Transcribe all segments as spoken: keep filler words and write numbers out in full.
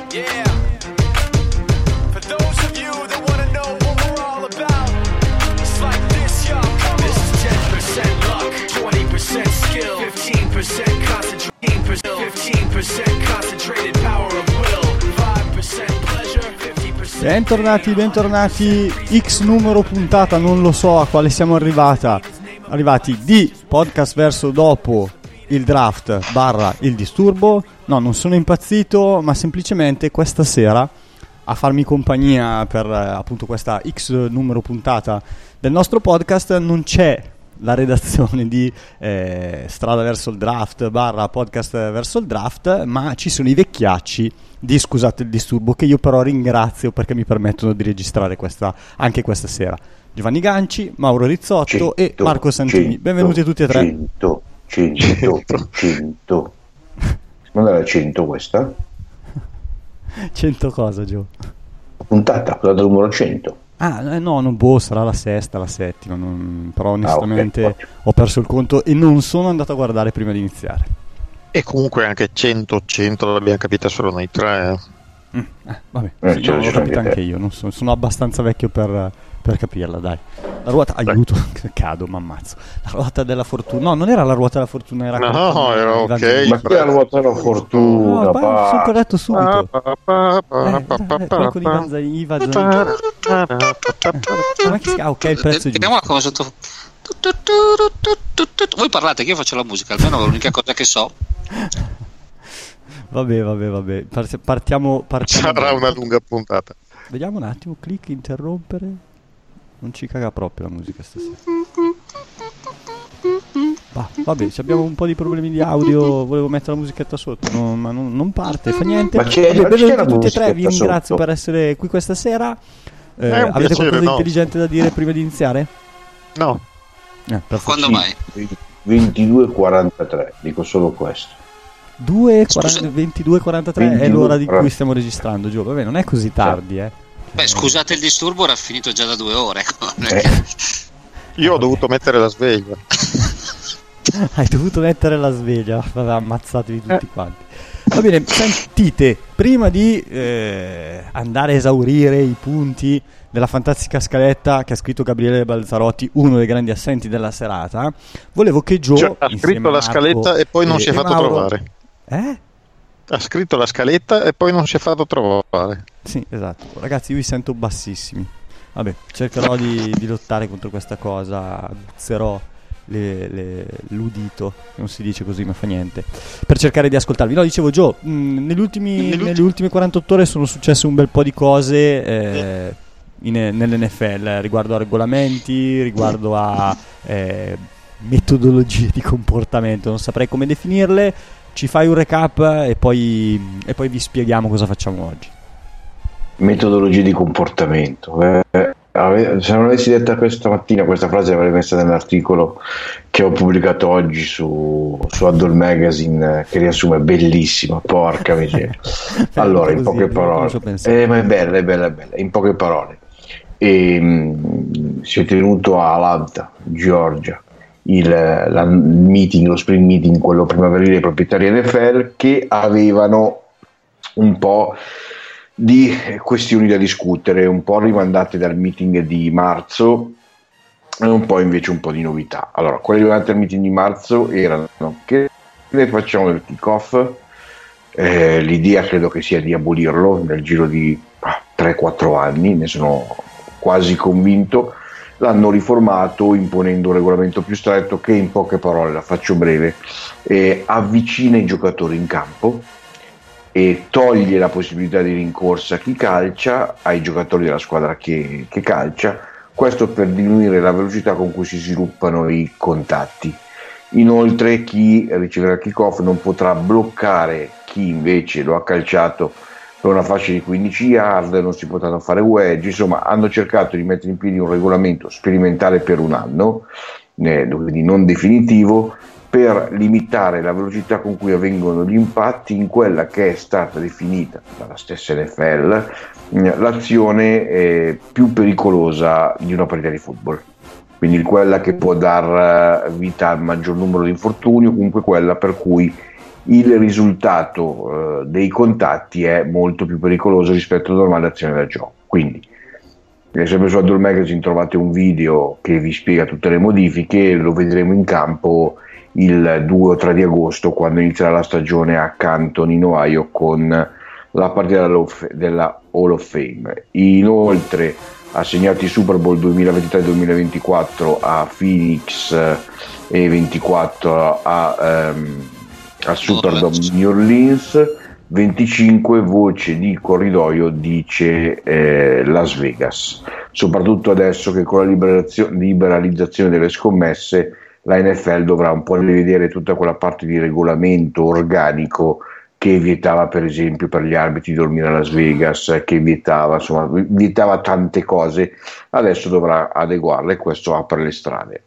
Yeah. For those of you that want to know what we're all about, it's like this, y'all. Come on. This is ten percent luck, twenty percent skill, fifteen percent concentrated, fifteen percent concentrated power of will, five percent pleasure, fifty percent. Bentornati, bentornati. X numero puntata, non lo so a quale siamo arrivata. Arrivati di podcast verso dopo il draft barra il disturbo. No, non sono impazzito, ma semplicemente questa sera a farmi compagnia per eh, appunto questa X numero puntata del nostro podcast non c'è la redazione di eh, strada verso il draft barra podcast verso il draft, ma ci sono i vecchiacci di Scusate il disturbo, che io però ringrazio perché mi permettono di registrare questa, anche questa sera. Giovanni Ganci, Mauro Rizzotto cento, e Marco Santini. cento, Benvenuti a tutti e tre. cento, cento, cento. Non era cento questa? cento cosa, Gio? Puntata, puntata numero cento. Ah, eh, no, non boh, sarà la sesta, la settima, non, però onestamente ah, okay. ho perso il conto e non sono andato a guardare prima di iniziare. E comunque anche cento cento l'abbiamo capita solo noi tre. Mm, eh, vabbè, eh, sì, cioè, no, l'ho capita anche, anche io, non so, sono abbastanza vecchio per, per capirla, dai. La ruota, aiuto, cado, mi ammazzo. La ruota della fortuna, no, non era la ruota della fortuna, era no, no, era ok. Ma qui la ruota della fortuna, no, pa, sono corretto subito. Eh, qualco di Vanzai, Vanzai. Come si chiama? Ok, il prezzo è vediamo giusto. come sotto. Voi parlate che io faccio la musica, almeno è l'unica cosa che so. Vabbè, vabbè, vabbè. Partiamo, partiamo. Sarà una lunga puntata. Vediamo un attimo, clic, interrompere. Non ci caga proprio la musica stasera. Bah, vabbè, abbiamo un po' di problemi di audio. Volevo mettere la musichetta sotto, no, ma non, non parte, fa niente. Ma c'è, vabbè, ma c'è la tutti e tre, vi ringrazio sotto. per essere qui questa sera. Eh, È un avete piacere, qualcosa di no? intelligente da dire prima di iniziare? No. Eh, perfetto. Quando mai? ventidue e quarantatré, dico solo questo. due, quaranta, ventidue e quarantatré è ventidue, l'ora di cui quaranta. stiamo registrando, Gio. Vabbè, non è così tardi, eh. Beh, scusate il disturbo, era finito già da due ore. Eh. Io ho dovuto mettere la sveglia. Hai dovuto mettere la sveglia. Vabbè, ammazzatevi tutti quanti. Va bene, sentite, prima di eh, andare a esaurire i punti della fantastica scaletta che ha scritto Gabriele Balzarotti, uno dei grandi assenti della serata, volevo che Gio, Cioè, ha scritto la scaletta e poi non e, si è fatto Mauro, trovare. Eh? Ha scritto la scaletta e poi non si è fatto trovare. Sì, esatto. Ragazzi, io vi sento bassissimi. Vabbè, cercherò di, di lottare contro questa cosa, aguzzerò le, le, l'udito, non si dice così ma fa niente, per cercare di ascoltarvi. No, dicevo Gio, mh, negli ultimi, Negli ultimi... nelle ultime quarantotto ore sono successe un bel po' di cose eh, in, nell'N F L, riguardo a regolamenti, riguardo a eh, metodologie di comportamento, non saprei come definirle. Ci fai un recap e poi, e poi vi spieghiamo cosa facciamo oggi. Metodologie di comportamento. Eh, se non avessi detta questa mattina questa frase l'avrei messa nell'articolo che ho pubblicato oggi su, su Addle Magazine, che riassume, bellissima, porca miseria. Allora, in poche parole, eh, ma è bella, è bella, è bella. In poche parole, e, mh, si è tenuto a Atlanta, Georgia, il, la, il meeting, lo spring meeting, quello primaverile dei proprietari N F L, che avevano un po' di questioni da discutere, un po' rimandate dal meeting di marzo e un po' invece un po' di novità. Allora, quelle rimandate al meeting di marzo erano che ne facciamo del kick-off, eh, l'idea credo che sia di abolirlo nel giro di ah, tre quattro anni, ne sono quasi convinto. L'hanno riformato imponendo un regolamento più stretto che, in poche parole, la faccio breve, eh, avvicina i giocatori in campo e toglie la possibilità di rincorsa a chi calcia ai giocatori della squadra che, che calcia, questo per diminuire la velocità con cui si sviluppano i contatti. Inoltre chi riceverà il kick-off non potrà bloccare chi invece lo ha calciato per una fascia di quindici yard, non si potranno fare wedge, insomma hanno cercato di mettere in piedi un regolamento sperimentale per un anno, eh, quindi non definitivo, per limitare la velocità con cui avvengono gli impatti in quella che è stata definita dalla stessa N F L l'azione eh, più pericolosa di una partita di football, quindi quella che può dar vita al maggior numero di infortuni, o comunque quella per cui il risultato eh, dei contatti è molto più pericoloso rispetto alla normale azione da gioco. Quindi sempre su Adult Magazine trovate un video che vi spiega tutte le modifiche, lo vedremo in campo il due o tre di agosto, quando inizierà la stagione a Canton in Ohio con la partita della Hall of Fame. Inoltre ha segnato i Super Bowl duemilaventitré duemilaventiquattro a Phoenix e ventiquattro a, um, a Superdome New Orleans, venticinque voce di corridoio dice eh, Las Vegas, soprattutto adesso che con la liberalizzazione delle scommesse la N F L dovrà un po' rivedere tutta quella parte di regolamento organico che vietava per esempio per gli arbitri di dormire a Las Vegas, che vietava, insomma, vietava tante cose, adesso dovrà adeguarle e questo apre le strade.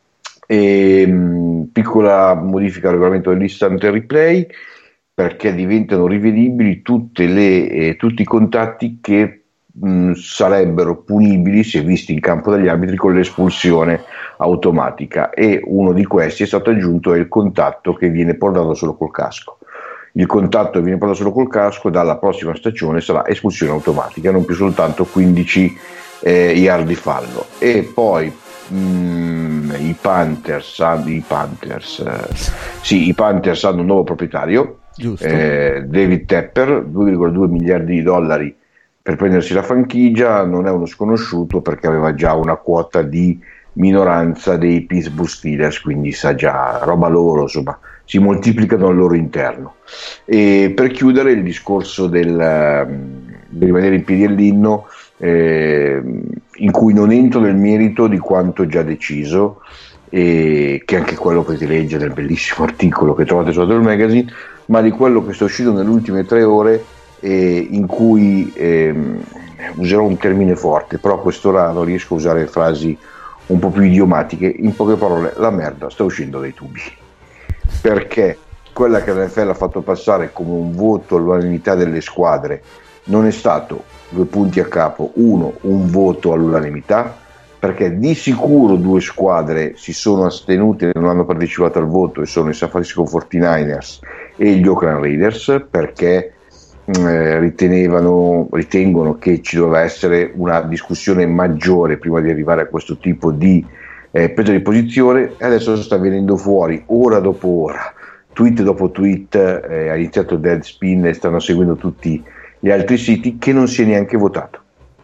E, mh, piccola modifica al regolamento dell'instant replay, perché diventano rivedibili tutte le, eh, tutti i contatti che mh, sarebbero punibili se visti in campo dagli arbitri con l'espulsione automatica, e uno di questi è stato aggiunto, è il contatto che viene portato solo col casco. Il contatto che viene portato solo col casco dalla prossima stagione sarà espulsione automatica, non più soltanto quindici eh, yard di fallo. E poi mh, i Panthers, i Panthers, eh, sì, i Panthers hanno un nuovo proprietario, eh, David Tepper, due virgola due miliardi di dollari per prendersi la franchigia. Non è uno sconosciuto perché aveva già una quota di minoranza dei Pittsburgh Steelers, quindi sa già roba loro, insomma si moltiplicano al loro interno. E per chiudere il discorso del, di rimanere in piedi all'inno, eh, in cui non entro nel merito di quanto già deciso, e che anche quello potete leggere nel bellissimo articolo che trovate su Adult Magazine, ma di quello che sta uscito nelle ultime tre ore, eh, in cui eh, userò un termine forte, però a quest'ora non riesco a usare frasi un po' più idiomatiche. In poche parole, la merda sta uscendo dai tubi, perché quella che l'N F L ha fatto passare come un voto all'unanimità delle squadre non è stato, due punti a capo, uno, un voto all'unanimità, perché di sicuro due squadre si sono astenute e non hanno partecipato al voto, e sono i San Francisco quarantanovers e gli Oakland Raiders, perché eh, ritenevano, ritengono che ci doveva essere una discussione maggiore prima di arrivare a questo tipo di eh, presa di posizione. E adesso sta venendo fuori ora dopo ora, tweet dopo tweet, eh, ha iniziato Deadspin e stanno seguendo tutti gli altri siti, che non si è neanche votato.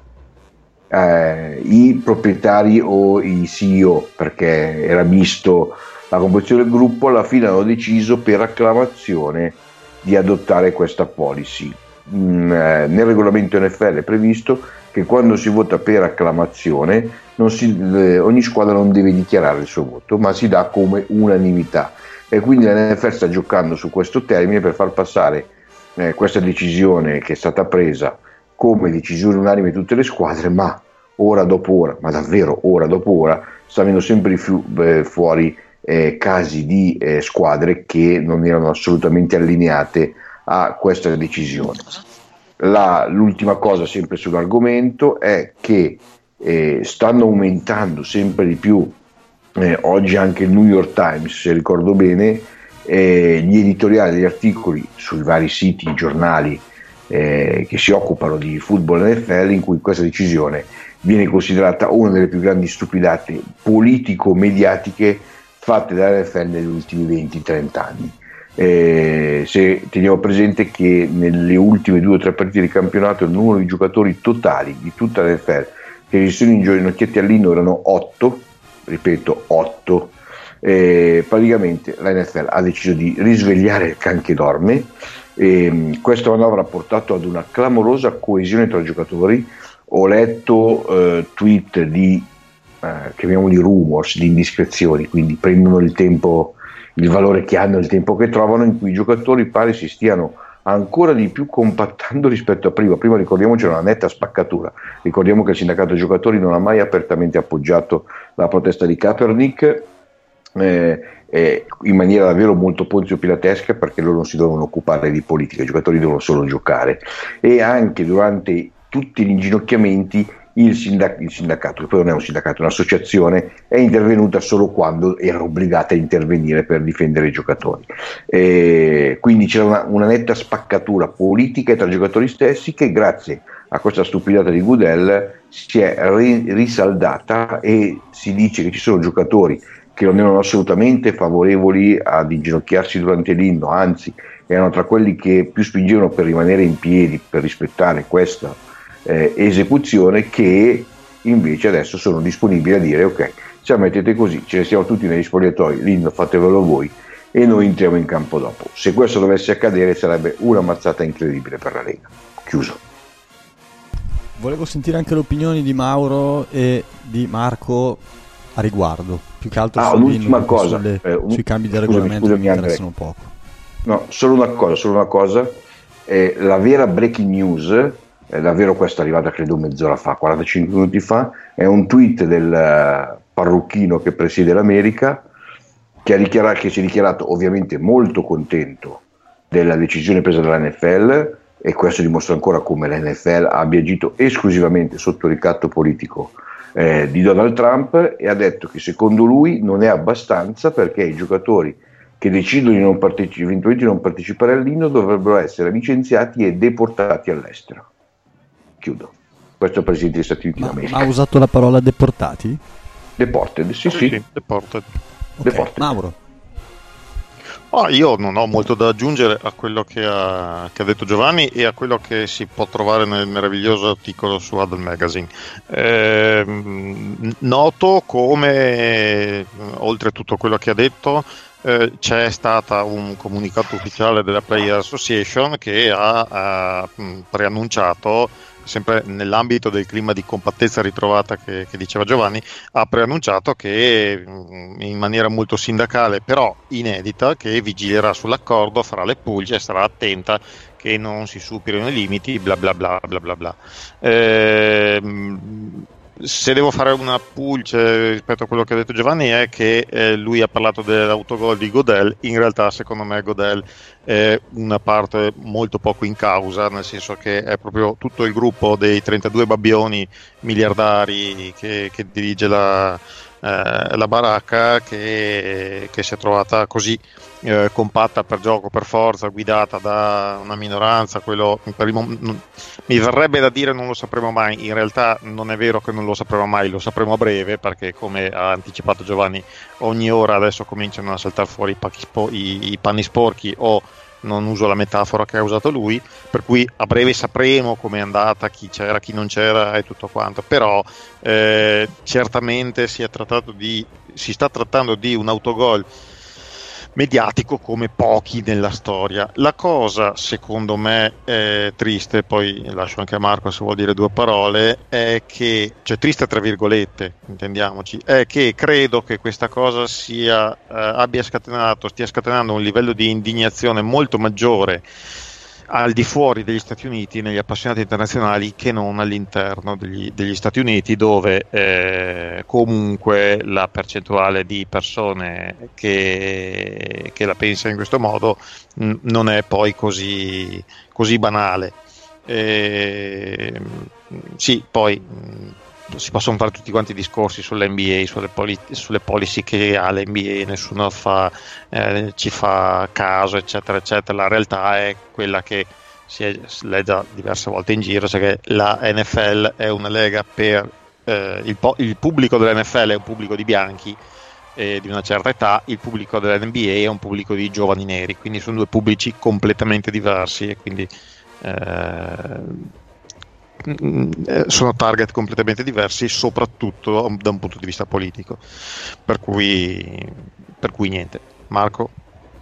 Eh, i proprietari o i C E O, perché era misto la composizione del gruppo, alla fine hanno deciso per acclamazione di adottare questa policy. Mm, eh, nel regolamento N F L è previsto che quando si vota per acclamazione non si, eh, ogni squadra non deve dichiarare il suo voto, ma si dà come unanimità, e quindi la N F L sta giocando su questo termine per far passare eh, questa decisione che è stata presa come decisione unanime di tutte le squadre, ma ora dopo ora, ma davvero ora dopo ora, sta avendo sempre più eh, fuori eh, casi di eh, squadre che non erano assolutamente allineate a questa decisione. La, l'ultima cosa sempre sull'argomento è che eh, stanno aumentando sempre di più, eh, oggi anche il New York Times, se ricordo bene, eh, gli editoriali, gli articoli sui vari siti, giornali eh, che si occupano di football N F L, in cui questa decisione viene considerata una delle più grandi stupidate politico-mediatiche fatte dalla N F L negli ultimi venti trenta anni. Eh, se teniamo presente che nelle ultime due o tre partite di campionato il numero di giocatori totali di tutta la N F L che si sono inginocchiati all'inno erano otto, ripeto otto, eh, praticamente la N F L ha deciso di risvegliare il can che dorme. Eh, questa manovra ha portato ad una clamorosa coesione tra i giocatori. Ho letto eh, tweet di eh, chiamiamoli rumors, di indiscrezioni, quindi prendono il tempo, il valore che hanno, il tempo che trovano, in cui i giocatori pare si stiano ancora di più compattando rispetto a prima. Prima, ricordiamoci, era una netta spaccatura. Ricordiamo che il sindacato giocatori non ha mai apertamente appoggiato la protesta di Kaepernick, eh, eh, in maniera davvero molto ponzio pilatesca, perché loro non si devono occupare di politica, i giocatori devono solo giocare. E anche durante tutti gli inginocchiamenti il, sindac- il sindacato, che poi non è un sindacato, è un'associazione, è intervenuta solo quando era obbligata a intervenire per difendere i giocatori. E quindi c'era una, una netta spaccatura politica tra i giocatori stessi, che grazie a questa stupidata di Goodell si è ri- risaldata, e si dice che ci sono giocatori che non erano assolutamente favorevoli ad inginocchiarsi durante l'inno, anzi erano tra quelli che più spingevano per rimanere in piedi, per rispettare questa eh, esecuzione, che invece adesso sono disponibili a dire ok, se la mettete così, ce ne siamo tutti negli spogliatoi, l'inno fatevelo voi e noi entriamo in campo dopo. Se questo dovesse accadere sarebbe una mazzata incredibile per la Lega. Chiuso. Volevo sentire anche le opinioni di Mauro e di Marco a riguardo, più che altro ah, un'ultima cosa, sulle, eh, un, sui cambi di scusami, regolamento scusami, che mi interessano poco. No, solo una cosa, solo una cosa, eh, la vera breaking news, eh, davvero questa è arrivata credo mezz'ora fa, quarantacinque minuti fa, è un tweet del uh, parrucchino che presiede l'America, che, ha dichiarato, che si è dichiarato ovviamente molto contento della decisione presa dall'N F L, e questo dimostra ancora come l'N F L abbia agito esclusivamente sotto ricatto politico eh, di Donald Trump, e ha detto che secondo lui non è abbastanza, perché i giocatori che decidono di non parteci- eventualmente non partecipare all'inno dovrebbero essere licenziati e deportati all'estero. Chiudo. Questo è il Presidente degli Stati Uniti Ma, d'America. ha usato la parola deportati? Deported, sì, sì. sì deported. Okay. Deported. Mauro. Oh, io non ho molto da aggiungere a quello che ha, che ha detto Giovanni e a quello che si può trovare nel meraviglioso articolo su Adult Magazine. Eh, noto come, oltre a tutto quello che ha detto, eh, c'è stata un comunicato ufficiale della Player Association che ha, ha preannunciato, sempre nell'ambito del clima di compattezza ritrovata che, che diceva Giovanni, ha preannunciato che in maniera molto sindacale però inedita, che vigilerà sull'accordo, farà le pulce e sarà attenta che non si superino i limiti, bla bla bla bla bla bla. Ehm, se devo fare una pulce rispetto a quello che ha detto Giovanni è che eh, lui ha parlato dell'autogol di Goodell. In realtà secondo me Goodell è una parte molto poco in causa, nel senso che è proprio tutto il gruppo dei trentadue babbioni miliardari che, che dirige la, eh, la baracca che, che si è trovata così eh, compatta per gioco, per forza, guidata da una minoranza. Quello per il mom- non, mi verrebbe da dire non lo sapremo mai, in realtà non è vero che non lo sapremo mai, lo sapremo a breve, perché come ha anticipato Giovanni ogni ora adesso cominciano a saltare fuori i, pacchi spo- i, i panni sporchi, o non uso la metafora che ha usato lui, per cui a breve sapremo com'è andata, chi c'era, chi non c'era e tutto quanto. Però eh, certamente si è trattato di si sta trattando di un autogol mediatico come pochi nella storia. La cosa secondo me è triste, poi lascio anche a Marco se vuol dire due parole, è che, cioè triste tra virgolette, intendiamoci, è che credo che questa cosa sia eh, abbia scatenato, stia scatenando un livello di indignazione molto maggiore al di fuori degli Stati Uniti, negli appassionati internazionali, che non all'interno degli, degli Stati Uniti, dove eh, comunque la percentuale di persone che, che la pensa in questo modo mh, non è poi così, così banale. E, sì, poi mh, si possono fare tutti quanti i discorsi sull'N B A, sulle, poli- sulle policy che ha l'N B A, nessuno fa, eh, ci fa caso, eccetera, eccetera. La realtà è quella che si è legge diverse volte in giro, cioè che la N F L è una lega per eh, il, po- il pubblico dell'N F L è un pubblico di bianchi eh, di una certa età, il pubblico dell'N B A è un pubblico di giovani neri, quindi sono due pubblici completamente diversi, e quindi eh, sono target completamente diversi, soprattutto da un punto di vista politico, per cui per cui niente. Marco?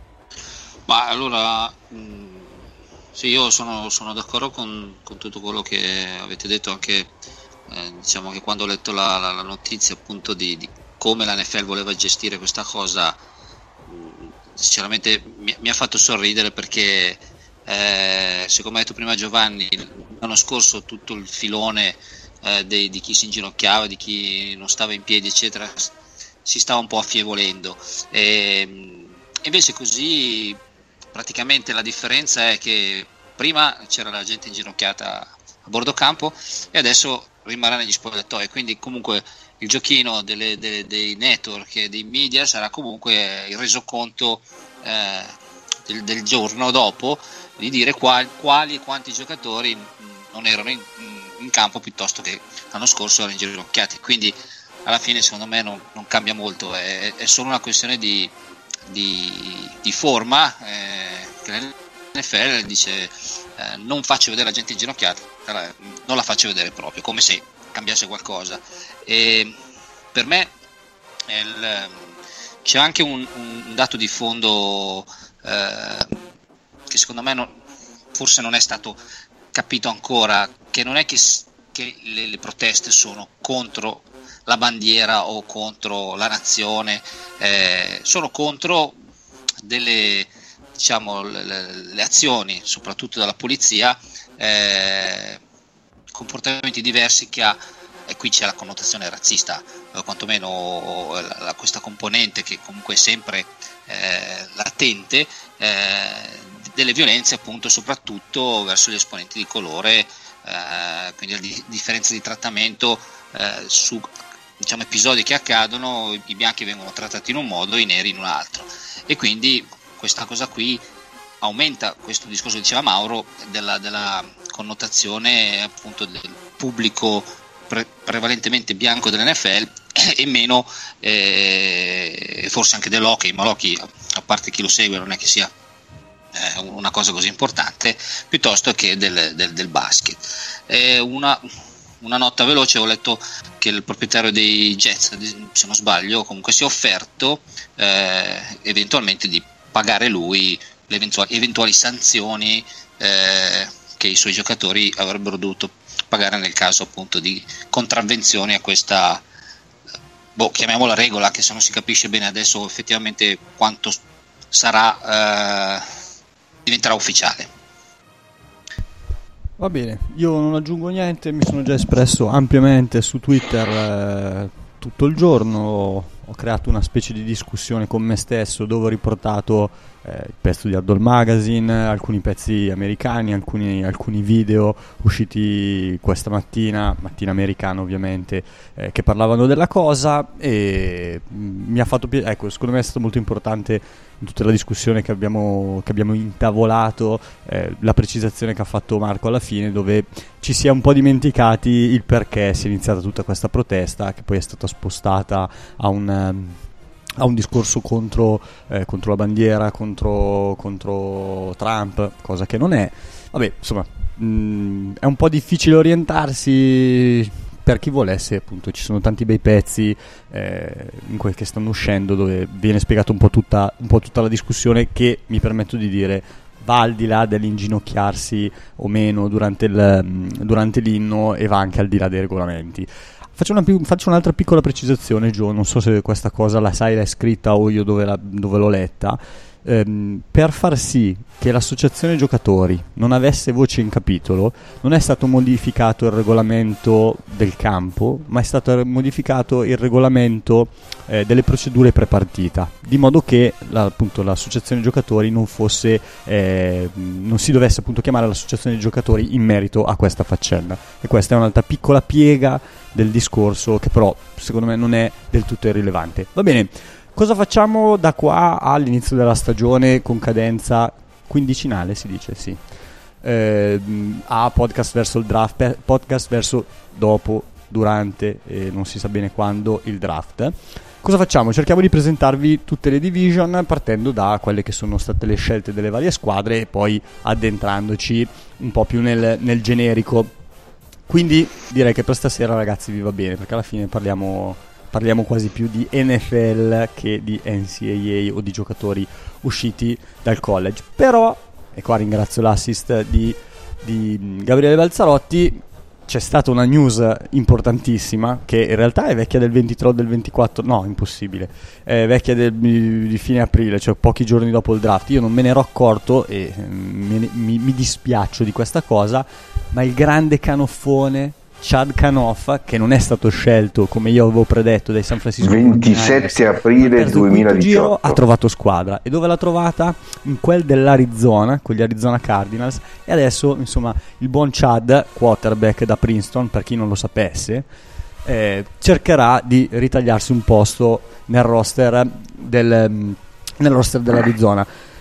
Ma allora mh, sì, io sono, sono d'accordo con, con tutto quello che avete detto, anche eh, diciamo che quando ho letto la, la, la notizia appunto di, di come la N F L voleva gestire questa cosa, mh, sinceramente mi, mi ha fatto sorridere, perché Eh, siccome ha detto prima Giovanni, l'anno scorso tutto il filone eh, dei, di chi si inginocchiava, di chi non stava in piedi eccetera, si stava un po' affievolendo, e invece così praticamente la differenza è che prima c'era la gente inginocchiata a bordo campo e adesso rimarrà negli spogliatoi, quindi comunque il giochino delle, delle, dei network e dei media sarà comunque il resoconto eh, del, del giorno dopo, di dire quali, quali e quanti giocatori non erano in, in campo piuttosto che l'anno scorso erano inginocchiati. Quindi alla fine secondo me non, non cambia molto, è, è solo una questione di, di, di forma, eh, che l'N F L dice eh, non faccio vedere la gente inginocchiata, non la faccio vedere proprio, come se cambiasse qualcosa. E per me il, c'è anche un, un dato di fondo eh, che secondo me non, forse non è stato capito ancora, che non è che, che le, le proteste sono contro la bandiera o contro la nazione, eh, sono contro delle, diciamo, le, le, le azioni, soprattutto della polizia, eh, comportamenti diversi che ha, e qui c'è la connotazione razzista, o quantomeno la, la, questa componente che comunque è sempre eh, latente, eh, delle violenze appunto soprattutto verso gli esponenti di colore, eh, quindi la di, differenza di trattamento eh, su, diciamo, episodi che accadono, i bianchi vengono trattati in un modo, i neri in un altro, e quindi questa cosa qui aumenta questo discorso che diceva Mauro della, della connotazione appunto del pubblico pre- prevalentemente bianco dell'N F L e meno eh, forse anche dell'hockey, ma l'hockey, a parte chi lo segue, non è che sia eh, una cosa così importante, piuttosto che del, del, del basket. Eh, una, una nota veloce: ho letto che il proprietario dei Jets, se non sbaglio, comunque si è offerto eh, eventualmente di pagare lui le eventuali, eventuali sanzioni eh, che i suoi giocatori avrebbero dovuto pagare nel caso appunto di contravvenzioni a questa, boh, chiamiamola regola, che se non si capisce bene adesso effettivamente quanto sarà, eh, diventerà ufficiale. Va bene, io non aggiungo niente, mi sono già espresso ampiamente su Twitter eh, tutto il giorno, ho creato una specie di discussione con me stesso dove ho riportato eh, il pezzo di Hardball Magazine, alcuni pezzi americani, alcuni, alcuni video usciti questa mattina, mattina americana ovviamente, eh, che parlavano della cosa, e mi ha fatto piacere. Ecco, secondo me è stato molto importante in tutta la discussione che abbiamo, che abbiamo intavolato, eh, la precisazione che ha fatto Marco alla fine, dove ci si è un po' dimenticati il perché si è iniziata tutta questa protesta, che poi è stata spostata a un, a un discorso contro, eh, contro la bandiera, contro, contro Trump, cosa che non è. Vabbè, insomma, mh, è un po' difficile orientarsi. Per chi volesse, appunto, ci sono tanti bei pezzi eh, in quel che stanno uscendo, dove viene spiegata un po' tutta, un po' tutta la discussione, che mi permetto di dire va al di là dell'inginocchiarsi o meno durante, il, durante l'inno, e va anche al di là dei regolamenti. Faccio, una, faccio un'altra piccola precisazione, Gio, non so se questa cosa la sai, l'hai scritta o io dove, la, dove l'ho letta. Ehm, per far sì che l'associazione giocatori non avesse voce in capitolo, non è stato modificato il regolamento del campo, ma è stato modificato il regolamento eh, delle procedure prepartita, di modo che la, appunto, l'associazione giocatori non fosse eh, non si dovesse appunto chiamare l'associazione giocatori in merito a questa faccenda. E questa è un'altra piccola piega del discorso, che però secondo me non è del tutto irrilevante. Va bene, cosa facciamo da qua all'inizio della stagione con cadenza quindicinale, si dice, sì, eh, a podcast verso il draft, podcast verso dopo, durante e non si sa bene quando il draft. Cosa facciamo? Cerchiamo di presentarvi tutte le division partendo da quelle che sono state le scelte delle varie squadre e poi addentrandoci un po' più nel, nel generico. Quindi direi che per stasera, ragazzi, vi va bene, perché alla fine parliamo parliamo quasi più di N F L che di N C A A o di giocatori usciti dal college. Però, e qua ringrazio l'assist di, di Gabriele Balzarotti, c'è stata una news importantissima che in realtà è vecchia del ventitré o del ventiquattro, no, impossibile, è vecchia del, di fine aprile, cioè pochi giorni dopo il draft. Io non me ne ero accorto e mi, mi, mi dispiaccio di questa cosa, ma il grande canoffone Chad Kanoff, che non è stato scelto come io avevo predetto dai San Francisco ventisette aprile duemiladiciotto, giro, ha trovato squadra. E dove l'ha trovata? In quel dell'Arizona, con gli Arizona Cardinals. E adesso, insomma, il buon Chad, quarterback da Princeton, per chi non lo sapesse, eh, cercherà di ritagliarsi un posto nel roster del, nel roster dell'Arizona.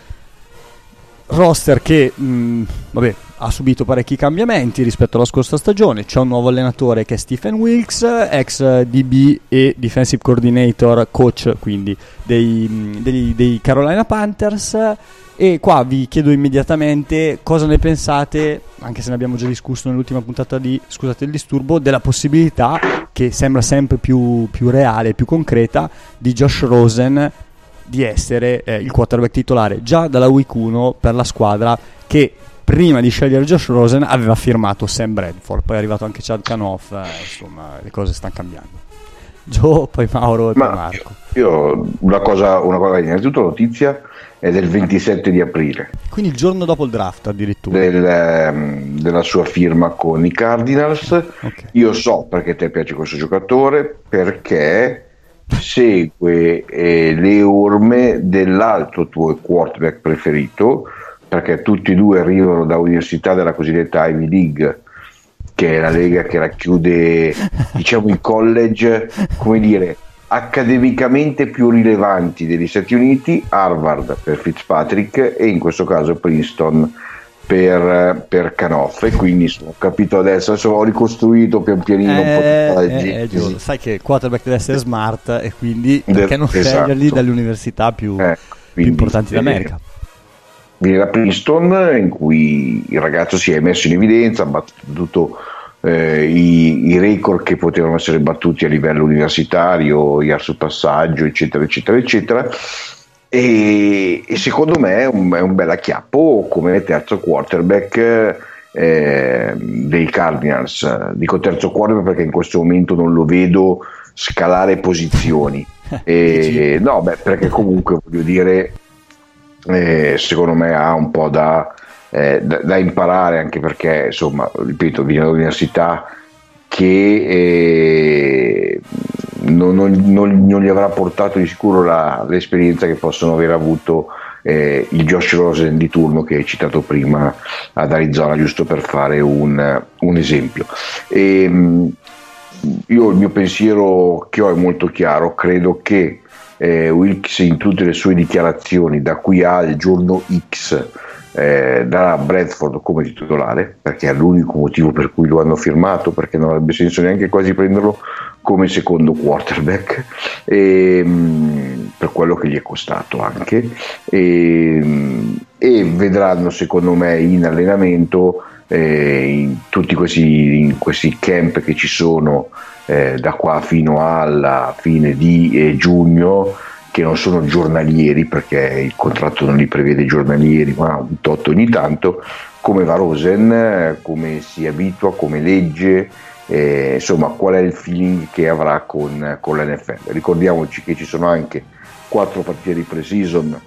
Roster che mh, vabbè, ha subito parecchi cambiamenti rispetto alla scorsa stagione. C'è un nuovo allenatore che è Stephen Wilkes, ex D B e defensive coordinator, coach quindi dei, dei, dei Carolina Panthers. E qua vi chiedo immediatamente cosa ne pensate, anche se ne abbiamo già discusso nell'ultima puntata di Scusate il disturbo, della possibilità, che sembra sempre più, più reale, più concreta, di Josh Rosen di essere eh, il quarterback titolare già dalla week uno per la squadra che prima di scegliere Josh Rosen aveva firmato Sam Bradford. Poi è arrivato anche Chad Kanoff, eh, insomma le cose stanno cambiando. Joe, poi Mauro e Ma poi Marco. Io, io una cosa, una cosa innanzitutto la notizia è del ventisette di aprile, quindi il giorno dopo il draft addirittura del, ehm, della sua firma con i Cardinals. Okay. Io so perché te piace questo giocatore, perché segue eh, le orme dell'altro tuo quarterback preferito, perché tutti e due arrivano da università della cosiddetta Ivy League, che è la lega che racchiude diciamo i college, come dire, accademicamente più rilevanti degli Stati Uniti, Harvard per Fitzpatrick e in questo caso Princeton per, per Kanoff. E quindi ho capito adesso, adesso ho ricostruito pian pianino eh, un po' di eh, eh, Giulio, sai che il quarterback deve essere smart e quindi perché non esatto. sceglierli dalle università più, eh, più importanti d'America. Viene da Princeton, in cui il ragazzo si è messo in evidenza, ha battuto eh, i, i record che potevano essere battuti a livello universitario, yard sul passaggio, eccetera eccetera eccetera. E, e secondo me è un, è un bel acchiappo come terzo quarterback eh, dei Cardinals. Dico terzo quarterback perché in questo momento non lo vedo scalare posizioni. e, no, beh, perché comunque voglio dire, eh, secondo me ha un po' da, eh, da, da imparare, anche perché insomma, ripeto, viene dall'università che eh, non, non, non, non gli avrà portato di sicuro la, l'esperienza che possono aver avuto eh, il Josh Rosen di turno che hai citato prima ad Arizona, giusto per fare un, un esempio. E, io il mio pensiero che ho è molto chiaro, credo che eh, Wilkes in tutte le sue dichiarazioni da qui al giorno X eh, darà Bradford come titolare, perché è l'unico motivo per cui lo hanno firmato, perché non avrebbe senso neanche quasi prenderlo come secondo quarterback, e, mh, per quello che gli è costato anche, e, mh, e vedranno secondo me in allenamento eh, in tutti questi, in questi camp che ci sono eh, da qua fino alla fine di eh, giugno, che non sono giornalieri perché il contratto non li prevede giornalieri, ma un tot ogni tanto, come va Rosen, come si abitua, come legge, eh, insomma qual è il feeling che avrà con, con l'N F L. Ricordiamoci che ci sono anche quattro partite di pre-season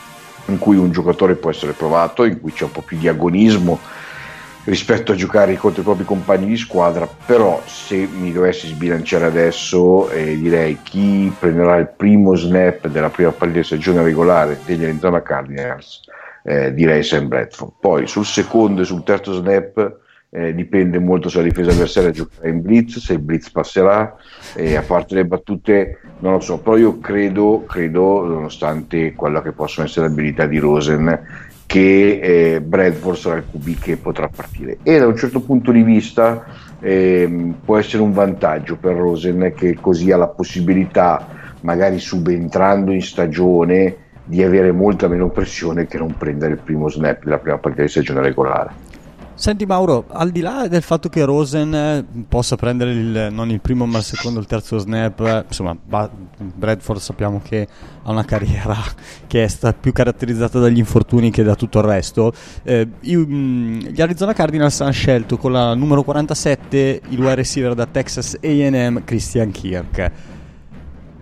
in cui un giocatore può essere provato, in cui c'è un po' più di agonismo rispetto a giocare contro i propri compagni di squadra. Però se mi dovessi sbilanciare adesso, eh, direi chi prenderà il primo snap della prima partita di stagione regolare degli Arizona Cardinals, eh, direi Sam Bradford. Poi sul secondo e sul terzo snap eh, dipende molto se la difesa avversaria giocherà in blitz, se il blitz passerà, eh, a parte le battute non lo so, però io credo, credo nonostante quella che possono essere le abilità di Rosen, che eh, Bradford sarà il Q B che potrà partire, e da un certo punto di vista eh, può essere un vantaggio per Rosen, che così ha la possibilità, magari subentrando in stagione, di avere molta meno pressione che non prendere il primo snap della prima partita di stagione regolare. Senti Mauro, al di là del fatto che Rosen possa prendere il, non il primo ma il secondo, il terzo snap, insomma Bradford sappiamo che ha una carriera che è stata più caratterizzata dagli infortuni che da tutto il resto, eh, io, gli Arizona Cardinals hanno scelto con la numero quarantasette il wide receiver da Texas A and M Christian Kirk.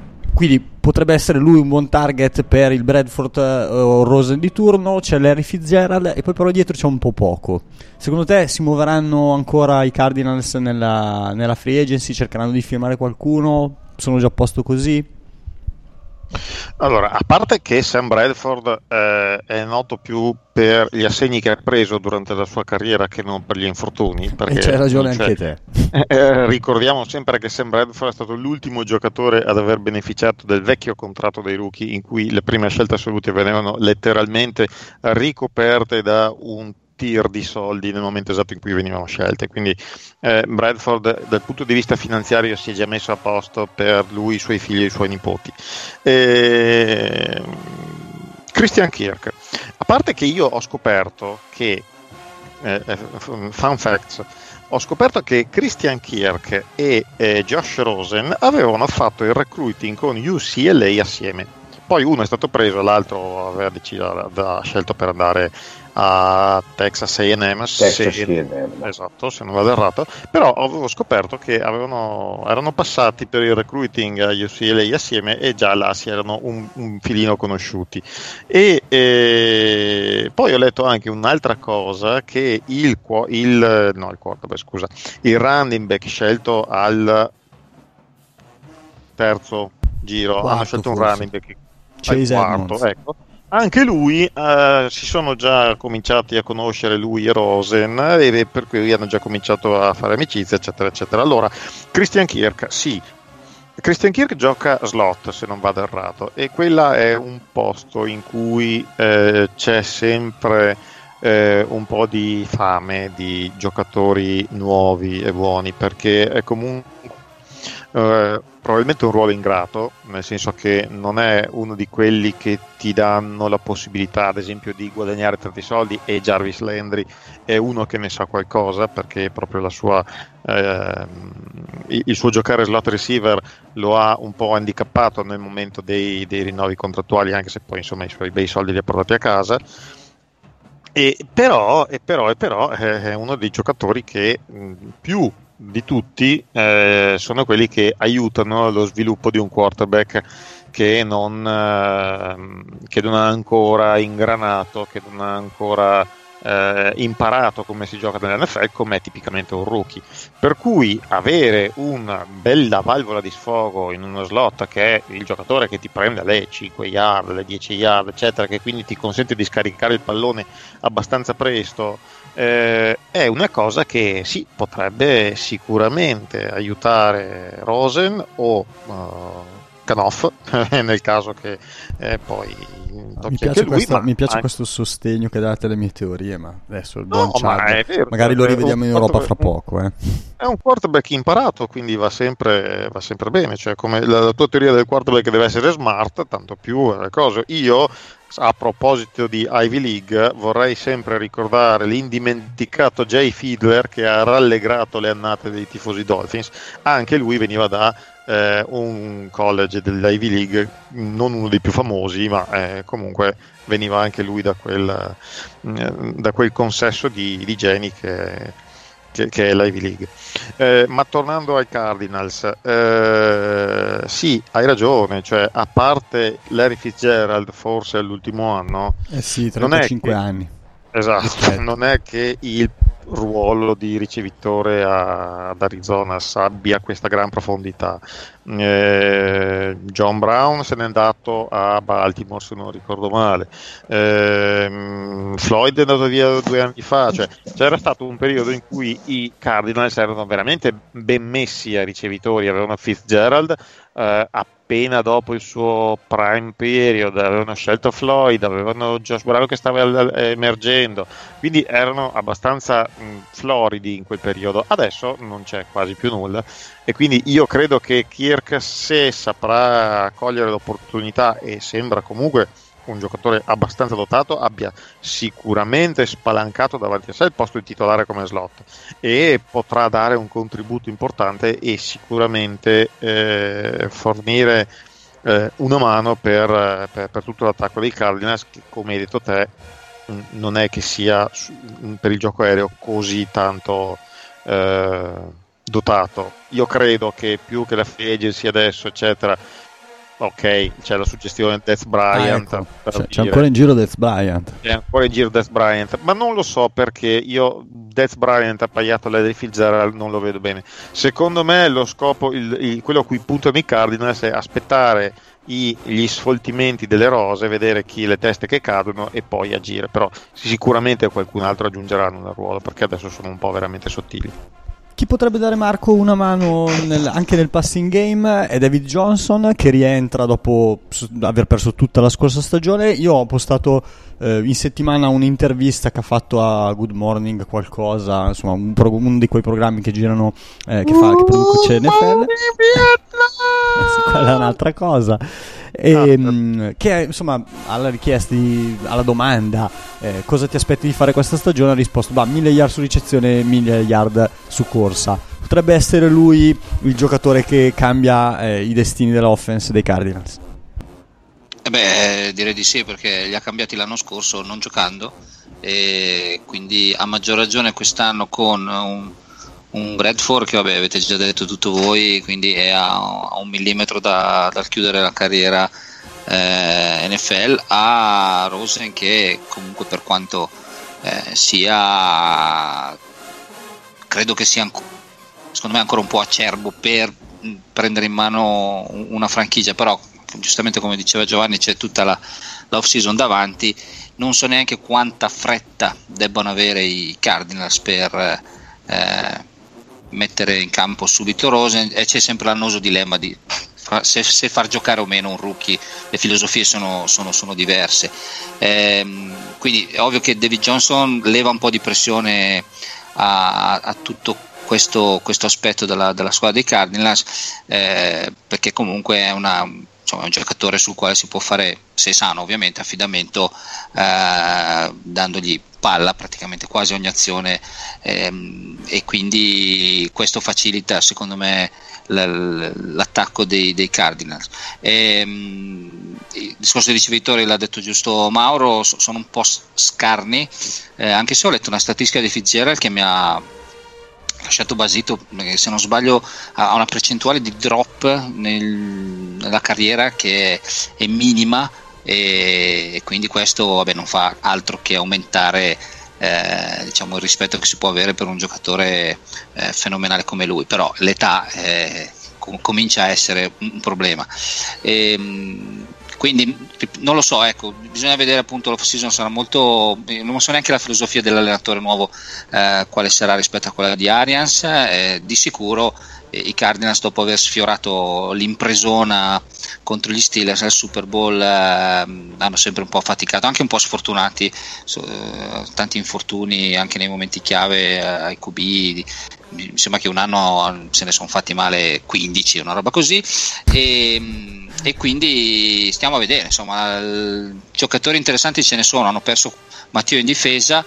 quindi potrebbe essere lui un buon target per il Bradford eh, o Rosen di turno. C'è Larry Fitzgerald e poi però dietro c'è un po' poco. Secondo te si muoveranno ancora i Cardinals nella, nella free agency? Cercheranno di firmare qualcuno? Sono già a posto così? Allora, a parte che Sam Bradford eh, è noto più per gli assegni che ha preso durante la sua carriera che non per gli infortuni, perché e c'hai ragione cioè, anche te. Eh, ricordiamo sempre che Sam Bradford è stato l'ultimo giocatore ad aver beneficiato del vecchio contratto dei rookie, in cui le prime scelte assolute venivano letteralmente ricoperte da un tir di soldi nel momento esatto in cui venivano scelte. Quindi eh, Bradford dal punto di vista finanziario si è già messo a posto per lui, i suoi figli e i suoi nipoti. E... Christian Kirk, a parte che io ho scoperto che eh, fun facts, ho scoperto che Christian Kirk e eh, Josh Rosen avevano fatto il recruiting con U C L A assieme. Poi uno è stato preso, l'altro aveva deciso, ha scelto per andare a Texas A and M, Texas se, A and M. Esatto, se non vado errato, però avevo scoperto che avevano, erano passati per il recruiting a U C L A assieme e già là si erano un, un filino conosciuti. E, e poi ho letto anche un'altra cosa, che il, il no il quarterback, scusa, il running back scelto al terzo giro, quarto, hanno scelto forse. un running back Chase al quarto, Edmonds. ecco. Anche lui eh, si sono già cominciati a conoscere, lui e Rosen, e per cui hanno già cominciato a fare amicizia, eccetera, eccetera. Allora, Christian Kirk, sì, Christian Kirk gioca slot, se non vado errato, e quella è un posto in cui eh, c'è sempre eh, un po' di fame di giocatori nuovi e buoni, perché è comunque Uh, probabilmente un ruolo ingrato, nel senso che non è uno di quelli che ti danno la possibilità, ad esempio, di guadagnare tanti soldi, e Jarvis Landry è uno che ne sa qualcosa, perché proprio la sua eh, il suo giocare slot receiver lo ha un po' handicappato nel momento dei, dei rinnovi contrattuali, anche se poi insomma i suoi bei soldi li ha portati a casa. E però, e però, e però è uno dei giocatori che mh, più di tutti eh, sono quelli che aiutano lo sviluppo di un quarterback che non, eh, che non ha ancora ingranato, che non ha ancora eh, imparato come si gioca nell'N F L, come è tipicamente un rookie. Per cui avere una bella valvola di sfogo in uno slot, che è il giocatore che ti prende le cinque yard, le dieci yard, eccetera, che quindi ti consente di scaricare il pallone abbastanza presto, Eh, è una cosa che sì, potrebbe sicuramente aiutare Rosen o uh, Kanoff nel caso che eh, poi mi piace, anche lui, questa, ma mi piace anche... questo sostegno che date alle mie teorie, ma adesso il No, buon ma Chad, è vero, magari lo è rivediamo un in Europa fra quarterback- poco. Eh. È un quarterback imparato, quindi va sempre, va sempre bene, cioè come la, la tua teoria del quarterback che deve essere smart, tanto più le cose. Io, a proposito di Ivy League, vorrei sempre ricordare l'indimenticato Jay Fiedler, che ha rallegrato le annate dei tifosi Dolphins. Anche lui veniva da eh, un college dell'Ivy League, non uno dei più famosi, ma eh, comunque veniva anche lui da quel, eh, da quel consesso di, di geni che, che, che è l'Ivy League. Eh, ma tornando ai Cardinals, eh, sì, hai ragione, cioè a parte Larry Fitzgerald forse all'ultimo anno, Eh sì, non è trentacinque che- anni. esatto, Rispetto. non è che il ruolo di ricevitore a- ad Arizona abbia questa gran profondità. Eh, John Brown se n'è andato a Baltimore, se non ricordo male. Eh, Floyd è andato via due anni fa, cioè c'era stato un periodo in cui i Cardinals erano veramente ben messi a ricevitori, avevano Fitzgerald eh, appena dopo il suo prime period, avevano scelto Floyd, avevano Josh Brown che stava al- emergendo, quindi erano abbastanza mh, floridi in quel periodo. Adesso non c'è quasi più nulla, e quindi io credo che Kirk, se saprà cogliere l'opportunità, e sembra comunque un giocatore abbastanza dotato, abbia sicuramente spalancato davanti a sé il posto di titolare come slot, e potrà dare un contributo importante e sicuramente eh, fornire eh, una mano per, per, per tutto l'attacco dei Cardinals, che, come hai detto te, mh, non è che sia su- per il gioco aereo così tanto eh, dotato. Io credo che più che la free agency adesso, eccetera, ok, c'è la suggestione Death Bryant, ah, ecco. per c'è, dire. c'è ancora in giro Death Bryant. C'è ancora in giro Death Bryant, ma non lo so perché io Death Bryant appaiato all'Edry Fitzgerald non lo vedo bene. Secondo me lo scopo, il, il, quello a cui puntano i Cardinals è aspettare i, gli sfoltimenti delle rose, vedere chi le teste che cadono e poi agire, però sicuramente qualcun altro aggiungeranno nel ruolo perché adesso sono un po' veramente sottili. Chi potrebbe dare Marco una mano nel, anche nel passing game è David Johnson, che rientra dopo aver perso tutta la scorsa stagione. Io ho postato eh, in settimana un'intervista che ha fatto a Good Morning qualcosa, insomma un pro, uno di quei programmi che girano, eh, che fa che produce N F L. Eh sì, quella è un'altra cosa. E, ah, mh, che insomma alla richiesta di, alla domanda eh, cosa ti aspetti di fare questa stagione ha risposto bah, mille yard su ricezione, mille yard su corsa. Potrebbe essere lui il giocatore che cambia eh, i destini dell'offense dei Cardinals? Eh beh, direi di sì, perché li ha cambiati l'anno scorso non giocando e quindi a maggior ragione quest'anno con un un Bradford che vabbè avete già detto tutto voi, quindi è a, a un millimetro da, dal chiudere la carriera eh, N F L, a Rosen che comunque per quanto eh, sia credo che sia anco, secondo me ancora un po' acerbo per prendere in mano una franchigia, però giustamente come diceva Giovanni c'è tutta la, la off season davanti, non so neanche quanta fretta debbano avere i Cardinals per eh, mettere in campo subito Rosen, e c'è sempre l'annoso dilemma di se, se far giocare o meno un rookie. Le filosofie sono, sono, sono diverse, ehm, quindi è ovvio che David Johnson leva un po' di pressione a, a tutto questo, questo aspetto della, della squadra dei Cardinals, eh, perché comunque è una insomma, un giocatore sul quale si può fare, se sano ovviamente, affidamento, eh, dandogli palla praticamente quasi ogni azione, ehm, e quindi questo facilita secondo me l- l'attacco dei, dei Cardinals. Ehm, il discorso di ricevitori l'ha detto giusto Mauro, so- sono un po' scarni, eh, anche se ho letto una statistica di Fitzgerald che mi ha lasciato basito, se non sbaglio ha una percentuale di drop nel, nella carriera che è, è minima, e quindi questo vabbè, non fa altro che aumentare eh, diciamo, il rispetto che si può avere per un giocatore eh, fenomenale come lui, però l'età eh, com- comincia a essere un problema, e, quindi non lo so, ecco, bisogna vedere appunto l'off season, sarà molto, non so neanche la filosofia dell'allenatore nuovo eh, quale sarà rispetto a quella di Arians, eh, di sicuro eh, i Cardinals dopo aver sfiorato l'impresona contro gli Steelers al Super Bowl eh, hanno sempre un po' faticato, anche un po' sfortunati, so, eh, tanti infortuni anche nei momenti chiave eh, ai Q B, mi sembra che un anno se ne sono fatti male quindici, una roba così, e e quindi stiamo a vedere, insomma, giocatori interessanti ce ne sono, hanno perso Matteo in difesa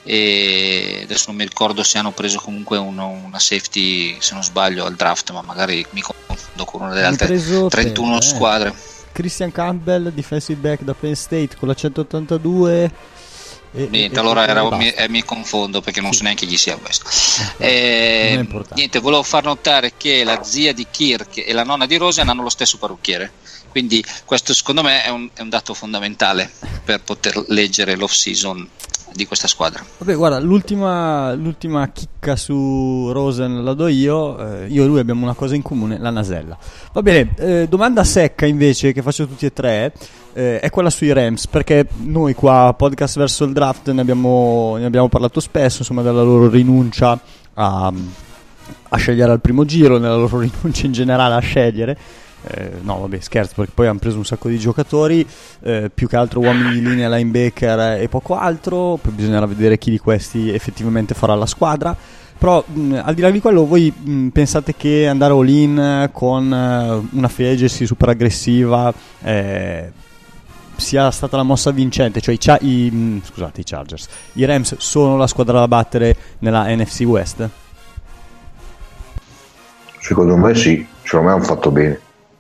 e adesso non mi ricordo se hanno preso comunque uno, una safety, se non sbaglio, al draft, ma magari mi confondo con una delle altre trentuno te, eh. squadre. Christian Campbell, defensive back da Penn State con la centottantadue. E, niente, e, allora e era, mi, eh, mi confondo perché non sì. so neanche chi sia questo. Eh, niente, volevo far notare che la zia di Kirk e la nonna di Rosen hanno lo stesso parrucchiere, quindi questo secondo me è un, è un dato fondamentale per poter leggere l'off season di questa squadra. Vabbè, guarda, l'ultima, l'ultima chicca su Rosen la do io, eh, io e lui abbiamo una cosa in comune, la nasella. Va bene, eh, domanda secca invece che faccio tutti e tre, eh, è quella sui Rams, perché noi qua Podcast verso il draft ne abbiamo, ne abbiamo parlato spesso, insomma, della loro rinuncia a, a scegliere al primo giro, nella loro rinuncia in generale a scegliere. Eh, no vabbè, scherzo, perché poi hanno preso un sacco di giocatori, eh, più che altro uomini di linea, linebacker e poco altro, poi bisognerà vedere chi di questi effettivamente farà la squadra. Però mh, al di là di quello, voi mh, pensate che andare all in con uh, una free agency super aggressiva eh, sia stata la mossa vincente? Cioè i, Cha- i, mh, scusate, i Chargers, i Rams sono la squadra da battere nella N F C West? Secondo me sì, secondo me hanno fatto bene.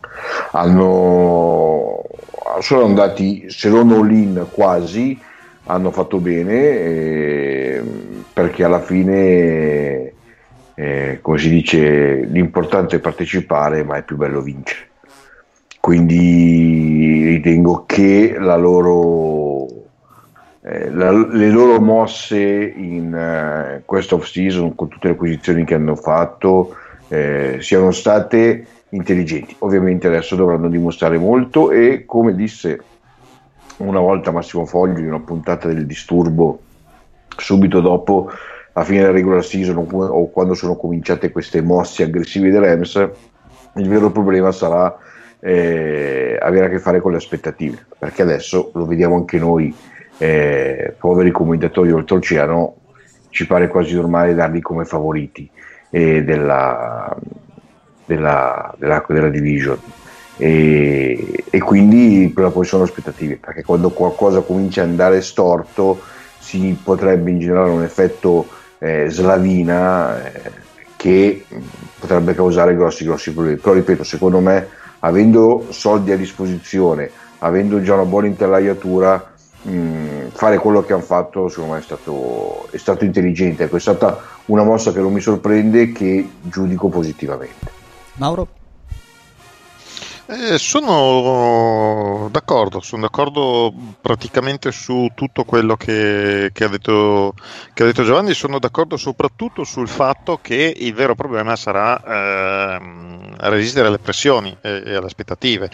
Hanno sono andati, se non all-in quasi, hanno fatto bene, eh, perché alla fine eh, come si dice, l'importante è partecipare, ma è più bello vincere. quindi ritengo che la loro, eh, la, le loro mosse in uh, questa off season, con tutte le acquisizioni che hanno fatto, eh, siano state intelligenti. Ovviamente adesso dovranno dimostrare molto, e come disse una volta Massimo Fogli in una puntata del Disturbo subito dopo la fine della regular season, o quando sono cominciate queste mosse aggressive dei Rams, il vero problema sarà eh, avere a che fare con le aspettative, perché adesso lo vediamo anche noi, eh, poveri commentatori oltreoceano, ci pare quasi normale darli come favoriti eh, della, della, della, della division, e, e quindi poi sono aspettative, perché quando qualcosa comincia ad andare storto si potrebbe ingenerare un effetto eh, slavina eh, che potrebbe causare grossi grossi problemi. Però ripeto, secondo me, avendo soldi a disposizione, avendo già una buona intelaiatura, mh, fare quello che hanno fatto secondo me è stato, è stato intelligente. Ecco, è stata una mossa che non mi sorprende, che giudico positivamente. Mauro? Eh, sono d'accordo, sono d'accordo praticamente su tutto quello che, che, ha detto, che ha detto Giovanni. Sono d'accordo soprattutto sul fatto che il vero problema sarà eh, resistere alle pressioni e, e alle aspettative.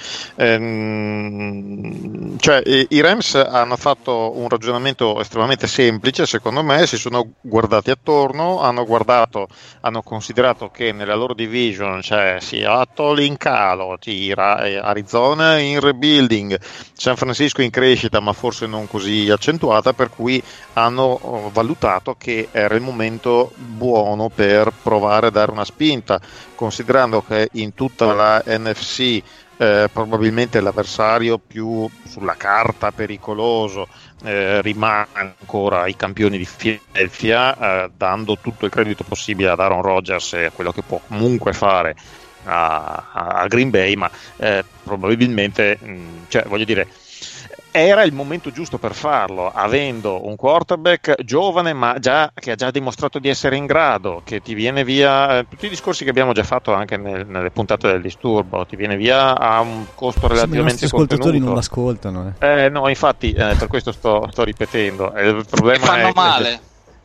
Eh, cioè, i Rams hanno fatto un ragionamento estremamente semplice, secondo me. Si sono guardati attorno, hanno guardato, hanno considerato che nella loro division c'è Seattle in calo, tira Arizona in rebuilding, San Francisco in crescita ma forse non così accentuata, per cui hanno valutato che era il momento buono per provare a dare una spinta, considerando che in tutta la N F C eh, probabilmente l'avversario più sulla carta pericoloso eh, rimane ancora i campioni di Philadelphia, eh, dando tutto il credito possibile ad Aaron Rodgers e a quello che può comunque fare a, a Green Bay, ma eh, probabilmente mh, cioè voglio dire, era il momento giusto per farlo, avendo un quarterback giovane ma già, che ha già dimostrato di essere in grado, che ti viene via eh, tutti i discorsi che abbiamo già fatto anche nel, nelle puntate del Disturbo, ti viene via a un costo relativamente sì, ma i nostri ascoltatori contenuto. non l'ascoltano eh. Eh, no, infatti eh, per questo sto, sto ripetendo, eh, il problema fanno è male.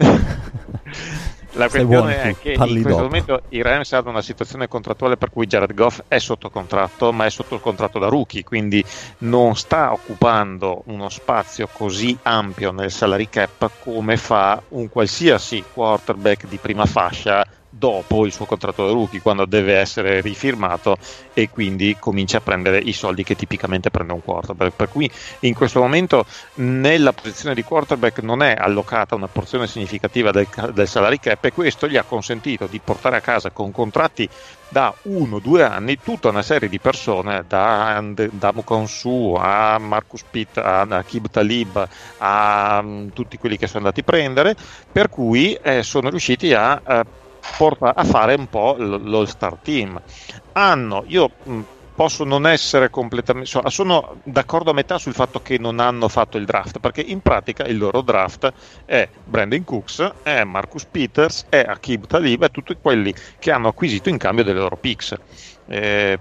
La Stai questione buono, è che parli in questo dopo. momento i Rams hanno una situazione contrattuale per cui Jared Goff è sotto contratto, ma è sotto contratto da rookie, quindi non sta occupando uno spazio così ampio nel salary cap come fa un qualsiasi quarterback di prima fascia dopo il suo contratto da rookie, quando deve essere rifirmato e quindi comincia a prendere i soldi che tipicamente prende un quarterback. Per cui in questo momento nella posizione di quarterback non è allocata una porzione significativa del, del salary cap, e questo gli ha consentito di portare a casa con contratti da uno due anni tutta una serie di persone, da Ndamukong Suh a Marcus Pitt, a Aqib Talib, a um, tutti quelli che sono andati a prendere, per cui eh, sono riusciti a uh, porta a fare un po' l'all-star team. Hanno, io mh, posso non essere completamente, so, sono d'accordo a metà sul fatto che non hanno fatto il draft, perché in pratica il loro draft è Brandon Cooks, è Marcus Peters, è Aqib Talib, è tutti quelli che hanno acquisito in cambio delle loro picks. Eh,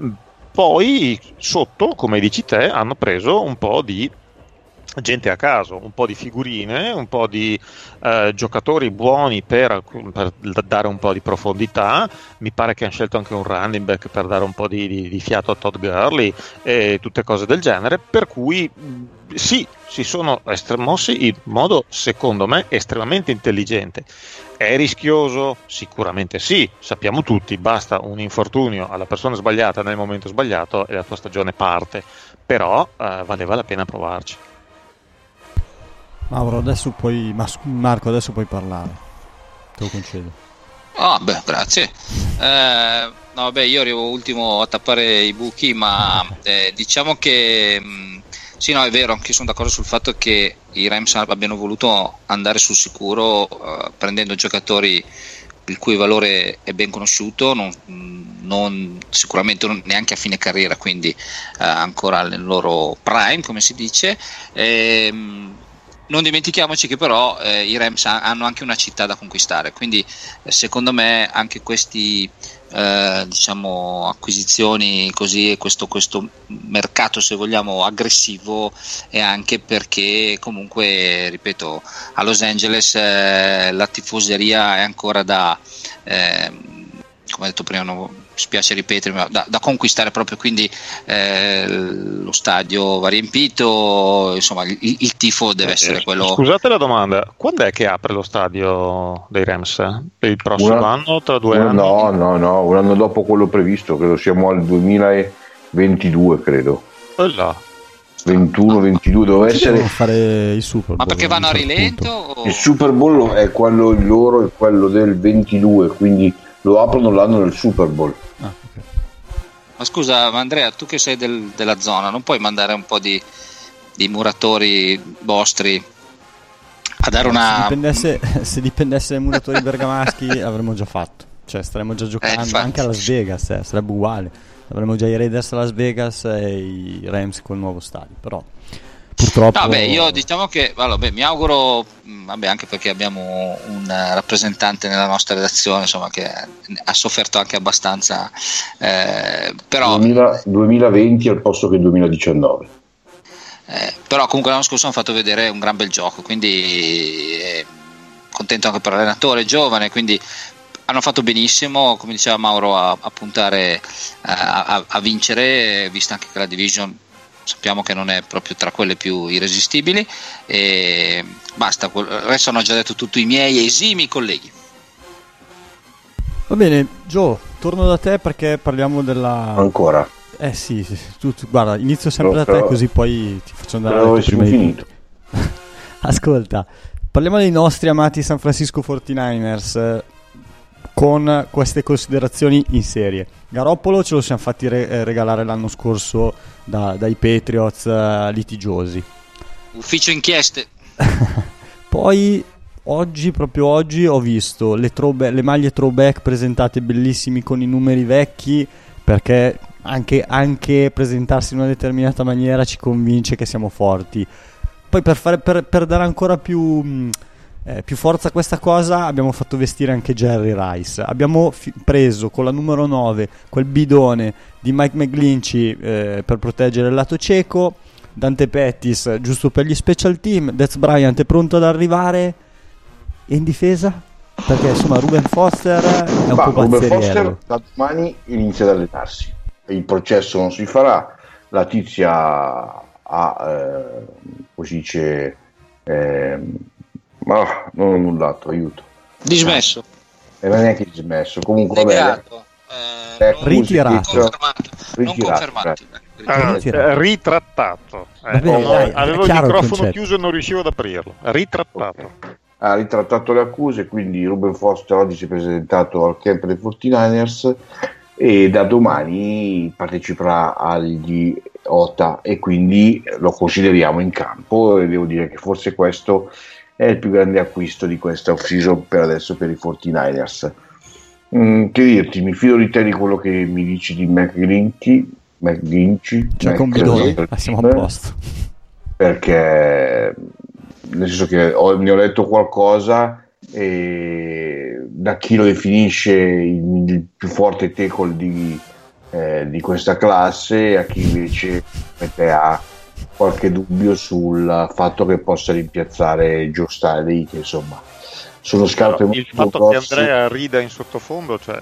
poi sotto, come dici te, hanno preso un po' di gente a caso, un po' di figurine, un po' di eh, giocatori buoni per, per dare un po' di profondità. Mi pare che hanno scelto anche un running back per dare un po' di, di, di fiato a Todd Gurley e tutte cose del genere, per cui sì, si sono mossi in modo, secondo me, estremamente intelligente. È rischioso? Sicuramente sì, sappiamo tutti, basta un infortunio alla persona sbagliata nel momento sbagliato e la tua stagione parte, però eh, valeva la pena provarci. Mauro, adesso puoi, Marco, adesso puoi parlare, te lo concedo. Ah, beh, grazie. Eh, no, vabbè, io arrivo ultimo a tappare i buchi, ma eh, diciamo che mh, sì, no, è vero, anche io sono d'accordo sul fatto che i Rams abbiano voluto andare sul sicuro, eh, prendendo giocatori il cui valore è ben conosciuto, non, non sicuramente non, neanche a fine carriera, quindi eh, ancora nel loro prime, come si dice. E, non dimentichiamoci che però eh, i Rams ha, hanno anche una città da conquistare, quindi eh, secondo me anche questi eh, diciamo acquisizioni così, questo, questo mercato se vogliamo aggressivo, è anche perché comunque ripeto a Los Angeles eh, la tifoseria è ancora da eh, come detto prima, no, spiace ripetere, ma da, da conquistare proprio, quindi eh, lo stadio va riempito, insomma il, il tifo deve essere eh, quello. Scusate la domanda, quando è che apre lo stadio dei Rams? Per il prossimo una, anno, tra due una, anni? No, no, no, un anno dopo quello previsto, credo siamo al duemilaventidue, credo. Oh là. ventuno ventidue dove essere fare il Super Bowl. Ma perché vanno a rilento? O... Il Super Bowl è quello il loro, è quello del ventidue, quindi lo aprono l'anno del Super Bowl. Ah, okay. Ma scusa, ma Andrea, tu che sei del, della zona, non puoi mandare un po' di, di muratori vostri a dare una... Se dipendesse, se dipendesse dai muratori bergamaschi l'avremmo già fatto, cioè staremmo già giocando eh, anche a Las Vegas, eh, sarebbe uguale, avremmo già i Raiders a Las Vegas e i Rams col nuovo stadio, però purtroppo... No, beh, io diciamo che allora, beh, mi auguro, vabbè, anche perché abbiamo un rappresentante nella nostra redazione, insomma, che ha sofferto anche abbastanza, eh, però duemila, duemilaventi al posto che duemiladiciannove. Eh, però comunque l'anno scorso hanno fatto vedere un gran bel gioco, quindi eh, contento anche per l'allenatore giovane, quindi hanno fatto benissimo, come diceva Mauro, a, a puntare a, a, a vincere, vista anche che la division sappiamo che non è proprio tra quelle più irresistibili, e basta, il resto hanno già detto tutti i miei esimi colleghi. Va bene, Gio, torno da te perché parliamo della... Ancora? Eh sì, sì, tu, tu, guarda, inizio sempre No, da te però, così poi ti faccio andare a però letto prima di finito. tutto. Ascolta, parliamo dei nostri amati San Francisco quarantanovers eh, con queste considerazioni in serie. Garoppolo ce lo siamo fatti re- eh, regalare l'anno scorso da, dai Patriots eh, litigiosi. Ufficio inchieste. Poi oggi, proprio oggi, ho visto le, throwback, le maglie throwback presentate bellissimi con i numeri vecchi, perché anche, anche presentarsi in una determinata maniera ci convince che siamo forti. Poi per, fare, per, per dare ancora più, mh, eh, più forza a questa cosa abbiamo fatto vestire anche Jerry Rice. Abbiamo fi- preso con la numero nove quel bidone di Mike McGlinchey eh, per proteggere il lato cieco, Dante Pettis giusto per gli special team, Dez Bryant è pronto ad arrivare, e in difesa? Perché insomma Ruben Foster è un Ma po' Ruben pazzeriello. Foster da domani inizia ad allenarsi, il processo non si farà, la tizia ha eh, come si dice eh, ma non ho annullato, aiuto, Dismesso. e non è neanche dismesso, comunque vabbè, Negato. Eh, eh, non- ritirato. non confermato. Non Ritirato, confermato. Ah, Ritirato. eh, ritrattato. Eh, Va bene, no, dai, è avevo il chiaro il microfono concetto. chiuso e non riuscivo ad aprirlo. Ritrattato. ha ritrattato le accuse, quindi Ruben Foster oggi si è presentato al camp dei quarantanovers e da domani parteciperà agli O T A e quindi lo consideriamo in campo, e devo dire che forse questo è il più grande acquisto di questa off-season per adesso per i quarantanovers. Mm, che dirti, mi fido di te di quello che mi dici di McGlinchey, McGlinchey Cioè con bidone, ah, siamo a posto. Perché nel senso che ho, ne ho letto qualcosa e da chi lo definisce il, il più forte tackle di, eh, di questa classe, a chi invece mette ha qualche dubbio sul fatto che possa rimpiazzare Joe Staley, che insomma sono scarpe Il molto fatto che grosse. Andrea rida in sottofondo, cioè...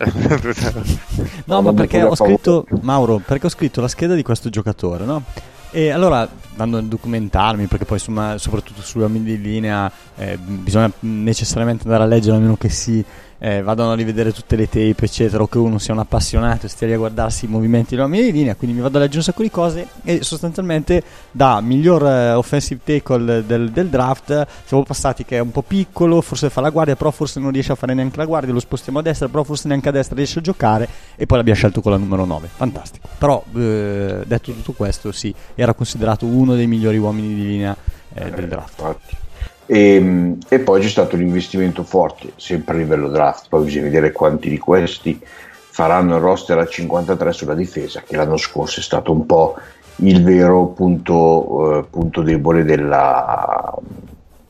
No, ma Non perché mi ho fa scritto, paura. Mauro, perché ho scritto la scheda di questo giocatore, no? E allora, andando a documentarmi, perché poi insomma, soprattutto sulla di linea eh, bisogna necessariamente andare a leggere, a meno che si eh, vadano a rivedere tutte le tape, eccetera, o che uno sia un appassionato e stia lì a guardarsi i movimenti della mia di linea, quindi mi vado a leggere un sacco di cose e sostanzialmente da miglior eh, offensive tackle del, del draft siamo passati che è un po' piccolo, forse fa la guardia, però forse non riesce a fare neanche la guardia, lo spostiamo a destra, però forse neanche a destra riesce a giocare, e poi l'abbiamo scelto con la numero nove, fantastico. Però eh, detto tutto questo, sì, era considerato uno dei migliori uomini di linea eh, del draft. Infatti. E, e poi c'è stato un investimento forte sempre a livello draft, poi bisogna vedere quanti di questi faranno il roster a cinquantatré sulla difesa, che l'anno scorso è stato un po' il vero punto, eh, punto debole della,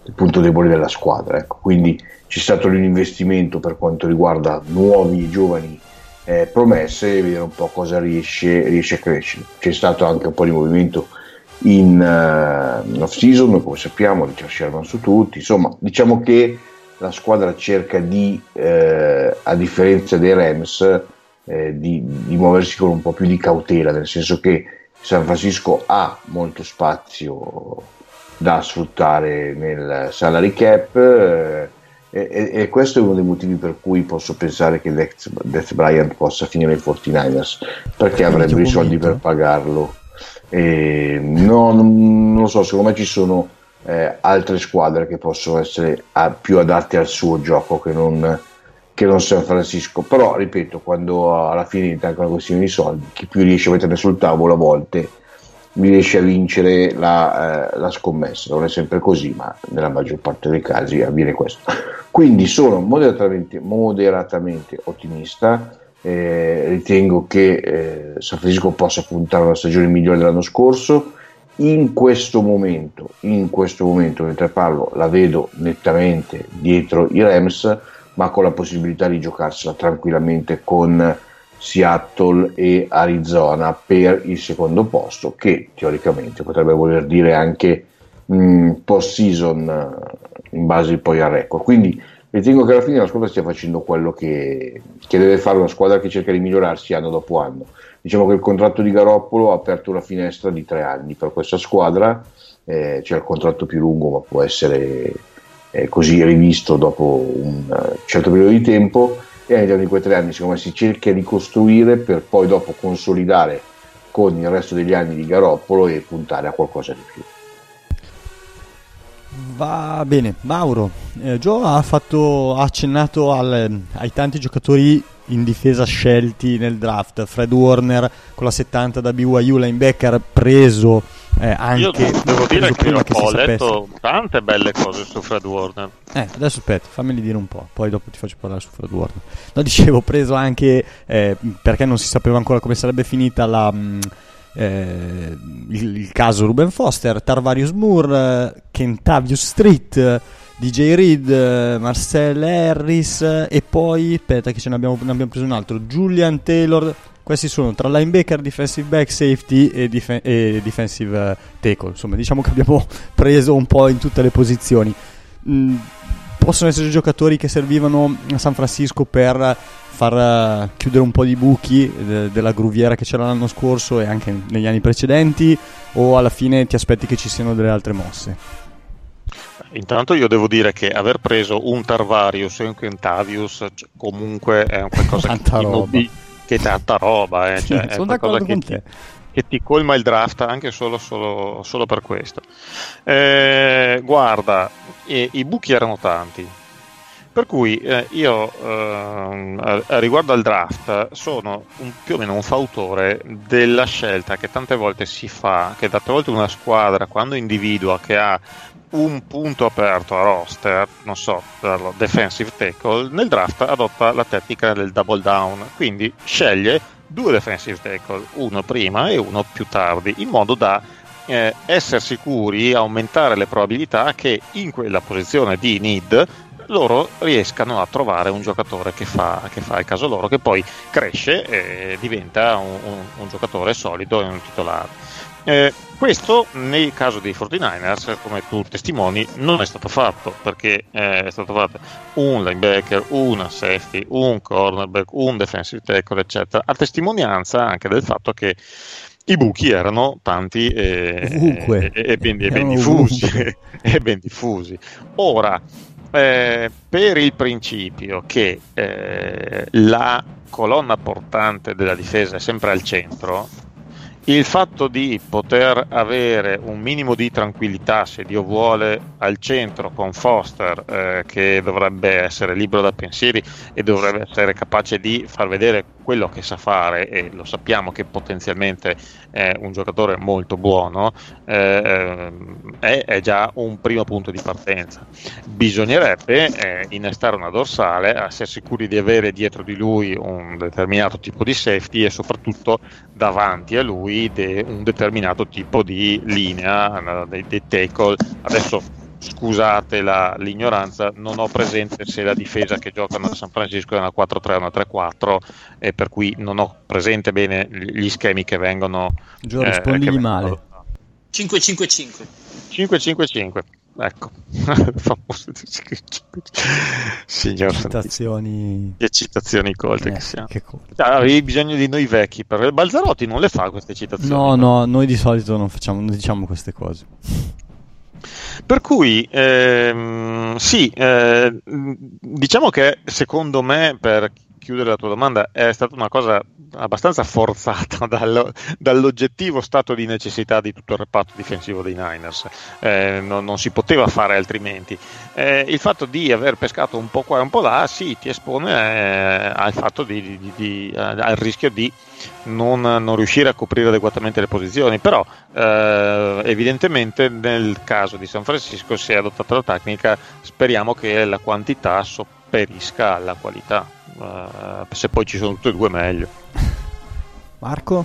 il punto debole della squadra, ecco. Quindi c'è stato un investimento per quanto riguarda nuovi giovani eh, promesse, e vedere un po' cosa riesce, riesce a crescere. C'è stato anche un po' di movimento in, uh, in off season, come sappiamo, Richard Sherman su tutti, insomma diciamo che la squadra cerca di eh, a differenza dei Rams eh, di, di muoversi con un po' più di cautela, nel senso che San Francisco ha molto spazio da sfruttare nel salary cap eh, e, e questo è uno dei motivi per cui posso pensare che Death, Death Bryant possa finire ai quarantanovers, perché avrebbero i soldi per pagarlo. E no, non, non lo so, secondo me ci sono eh, altre squadre che possono essere a, più adatte al suo gioco che non, che non San Francisco, però ripeto, quando alla fine diventa anche una questione di soldi, chi più riesce a mettere sul tavolo a volte riesce a vincere la, eh, la scommessa. Non è sempre così, ma nella maggior parte dei casi avviene questo. Quindi sono moderatamente, moderatamente ottimista. Eh, ritengo che eh, San Francisco possa puntare a una stagione migliore dell'anno scorso. In questo momento, in questo momento mentre parlo, la vedo nettamente dietro i Rams, ma con la possibilità di giocarsela tranquillamente con Seattle e Arizona per il secondo posto, che teoricamente potrebbe voler dire anche mh, post season in base poi al record. Quindi ritengo che alla fine la squadra stia facendo quello che, che deve fare una squadra che cerca di migliorarsi anno dopo anno. Diciamo che il contratto di Garoppolo ha aperto una finestra di tre anni per questa squadra, eh, c'è il contratto più lungo, ma può essere eh, così rivisto dopo un uh, certo periodo di tempo, e all'interno di quei tre anni secondo me si cerca di costruire per poi dopo consolidare con il resto degli anni di Garoppolo e puntare a qualcosa di più. Va bene, Mauro, eh, Gio ha fatto ha accennato al, ai tanti giocatori in difesa scelti nel draft. Fred Warner con la settanta da B Y U, linebacker preso eh, anche. Io devo dire che, io che ho letto tante belle cose su Fred Warner. Eh, adesso aspetta, fammeli dire un po', poi dopo ti faccio parlare su Fred Warner. No, dicevo, preso anche eh, perché non si sapeva ancora come sarebbe finita la mh, Eh, il, il caso Ruben Foster, Tarvarius Moore, eh, Kentavius Street, eh, D J Reed, eh, Marcel Harris eh, e poi aspetta che ce ne abbiamo, ne abbiamo preso un altro, Julian Taylor. Questi sono tra linebacker, defensive back, safety e, dif- e defensive tackle. Insomma, diciamo che abbiamo preso un po' in tutte le posizioni. Mm, possono essere giocatori che servivano a San Francisco per far uh, chiudere un po' di buchi de- della gruviera che c'era l'anno scorso e anche negli anni precedenti, o alla fine ti aspetti che ci siano delle altre mosse? Intanto io devo dire che aver preso un Tarvarius e un Kentavius cioè, comunque è un qualcosa tanta che, roba. Ti, che è tanta roba eh, cioè, sì, è sono qualcosa d'accordo che con ti, te. che ti colma il draft anche solo, solo, solo per questo. Eh, guarda, i, i buchi erano tanti. Per cui eh, io eh, riguardo al draft sono un, più o meno un fautore della scelta che tante volte si fa, che tante volte una squadra quando individua che ha un punto aperto a roster, non so, defensive tackle, nel draft adotta la tecnica del double down, quindi sceglie due defensive tackle, uno prima e uno più tardi, in modo da eh, essere sicuri, aumentare le probabilità che in quella posizione di need loro riescano a trovare un giocatore che fa, che fa il caso loro, che poi cresce e diventa un, un, un giocatore solido e un titolare. Eh, questo nel caso dei quarantanovers, come tu testimoni, non è stato fatto, perché eh, è stato fatto un linebacker, una safety, un cornerback, un defensive tackle, eccetera, a testimonianza anche del fatto che i buchi erano tanti e, e, e, ben, e ben diffusi e ben diffusi. Ora, Eh, per il principio che eh, la colonna portante della difesa è sempre al centro, il fatto di poter avere un minimo di tranquillità, se Dio vuole, al centro con Foster eh, che dovrebbe essere libero da pensieri e dovrebbe essere capace di far vedere quello che sa fare, e lo sappiamo che potenzialmente è un giocatore molto buono, eh, è, è già un primo punto di partenza. Bisognerebbe eh, innestare una dorsale, essere sicuri di avere dietro di lui un determinato tipo di safety e soprattutto davanti a lui de, un determinato tipo di linea dei, dei tackle. Adesso scusate la, l'ignoranza, non ho presente se la difesa che giocano a San Francisco è una quattro tre o una tre quattro, e per cui non ho presente bene gli schemi che vengono. Gio, rispondigli eh, male. cinque cinque cinque cinque cinque cinque, ecco. Signor, citazioni, che citazioni colte eh, che siamo. Che colte. Ah, avevi bisogno di noi vecchi, per Balzarotti non le fa queste citazioni. No, no, noi di solito non facciamo, non diciamo queste cose. Per cui ehm, sì, eh, diciamo che secondo me, per chiudere la tua domanda, è stata una cosa abbastanza forzata dallo, dall'oggettivo stato di necessità di tutto il reparto difensivo dei Niners. Eh, non, non si poteva fare altrimenti. Eh, il fatto di aver pescato un po' qua e un po' là, sì, ti espone eh, al fatto di, di, di, di, al rischio di non, non riuscire a coprire adeguatamente le posizioni, però eh, evidentemente nel caso di San Francisco, se è adottata la tecnica, speriamo che la quantità sopperisca alla qualità. Uh, se poi ci sono tutte e due meglio. Marco?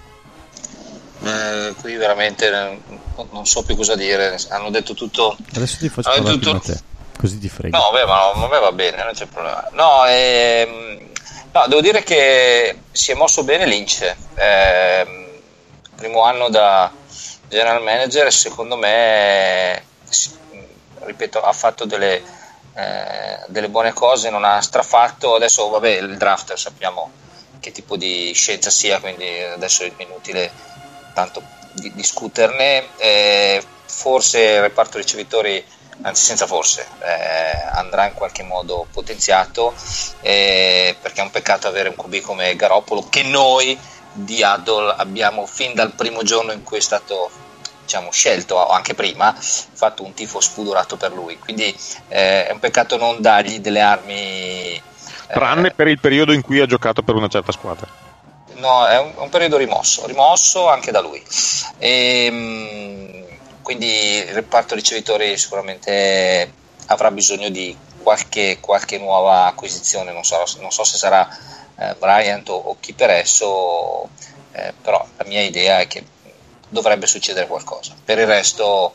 Eh, qui veramente non so più cosa dire, hanno detto tutto. Adesso ti faccio parlare tutto... prima te, così ti frega. No, vabbè, ma a me va bene, non c'è problema. No, ehm, no, devo dire che si è mosso bene Lynch. Eh, primo anno da general manager, secondo me, ripeto, ha fatto delle Eh, delle buone cose, non ha strafatto. Adesso vabbè, il draft sappiamo che tipo di scienza sia, quindi adesso è inutile tanto di, discuterne. Eh, forse il reparto ricevitori, anzi senza forse, eh, andrà in qualche modo potenziato, eh, perché è un peccato avere un Q B come Garoppolo, che noi di Adol abbiamo fin dal primo giorno in cui è stato, diciamo, scelto, o anche prima, fatto un tifo spudorato per lui, quindi eh, è un peccato non dargli delle armi, tranne eh, per il periodo in cui ha giocato per una certa squadra. No, è un, un periodo rimosso rimosso anche da lui, e quindi il reparto ricevitori sicuramente avrà bisogno di qualche, qualche nuova acquisizione. Non so, non so se sarà eh, Bryant o, o chi per esso, eh, però la mia idea è che dovrebbe succedere qualcosa. Per il resto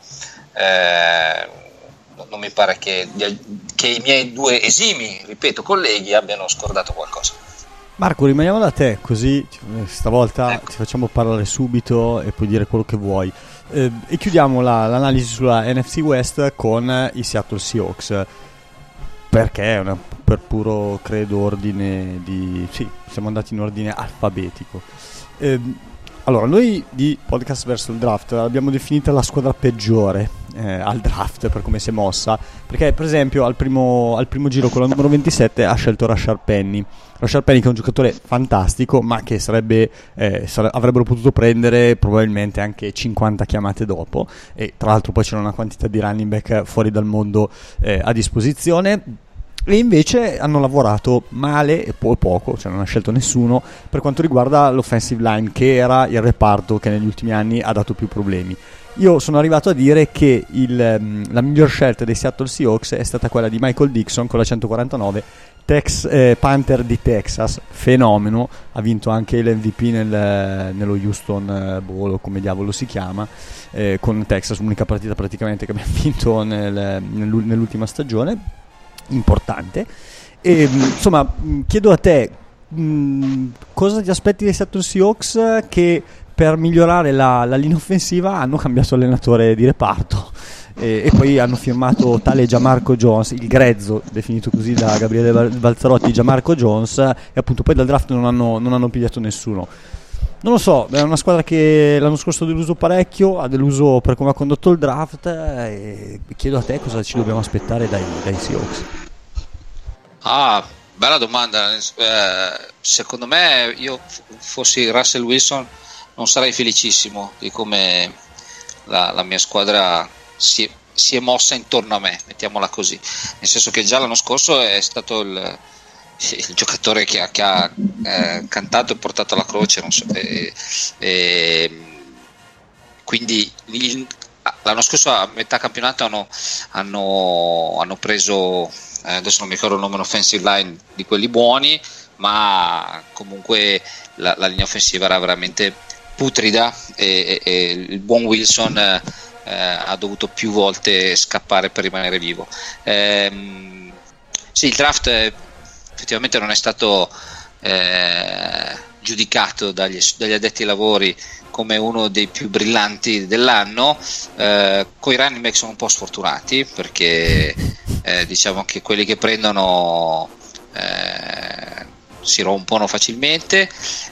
eh, non mi pare che, che i miei due esimi, ripeto, colleghi abbiano scordato qualcosa. Marco, rimaniamo da te, così stavolta ecco. Ti facciamo parlare subito e puoi dire quello che vuoi, eh, e chiudiamo la, l'analisi sulla N F C West con i Seattle Seahawks, perché è una, per puro credo ordine di... sì, siamo andati in ordine alfabetico. eh, Allora, noi di Podcast verso il Draft abbiamo definita la squadra peggiore eh, al draft per come si è mossa, perché per esempio al primo, al primo giro con la numero ventisette ha scelto Rashard Penny. Rashard Penny che è un giocatore fantastico, ma che sarebbe eh, sare- avrebbero potuto prendere probabilmente anche cinquanta chiamate dopo, e tra l'altro poi c'era una quantità di running back fuori dal mondo eh, a disposizione. E invece hanno lavorato male e po- poco, cioè non ha scelto nessuno per quanto riguarda l'offensive line, che era il reparto che negli ultimi anni ha dato più problemi. Io sono arrivato a dire che il, la miglior scelta dei Seattle Seahawks è stata quella di Michael Dixon con la centoquarantanove, Tex, eh, Panther di Texas, fenomeno, ha vinto anche l'M V P nel, nello Houston Bowl, o come diavolo si chiama, eh, con Texas, l'unica partita praticamente che abbiamo vinto nel, nell'ultima stagione, importante. E insomma, chiedo a te, mh, cosa ti aspetti dei Seattle Seahawks, che per migliorare la, la linea offensiva hanno cambiato allenatore di reparto e, e poi hanno firmato tale Gianmarco Jones, il grezzo definito così da Gabriele Balzarotti, Gianmarco Jones, e appunto poi dal draft non hanno, non hanno pigliato nessuno. Non lo so, è una squadra che l'anno scorso ha deluso parecchio, ha deluso per come ha condotto il draft, e chiedo a te cosa ci dobbiamo aspettare dai, dai Seahawks. Ah, bella domanda. Eh, secondo me, io fossi Russell Wilson non sarei felicissimo di come la, la mia squadra si è, si è mossa intorno a me, mettiamola così, nel senso che già l'anno scorso è stato il, il giocatore che ha, che ha eh, cantato e portato alla croce, non so, e, e, quindi il, l'anno scorso a metà campionato hanno, hanno, hanno preso, eh, adesso non mi ricordo il nome, offensive line di quelli buoni, ma comunque la, la linea offensiva era veramente putrida, e, e, e il buon Wilson eh, ha dovuto più volte scappare per rimanere vivo. Ehm, sì, il draft eh, effettivamente non è stato eh, giudicato dagli, dagli addetti ai lavori come uno dei più brillanti dell'anno. Eh, con i running back sono un po' sfortunati, perché eh, diciamo che quelli che prendono eh, si rompono facilmente,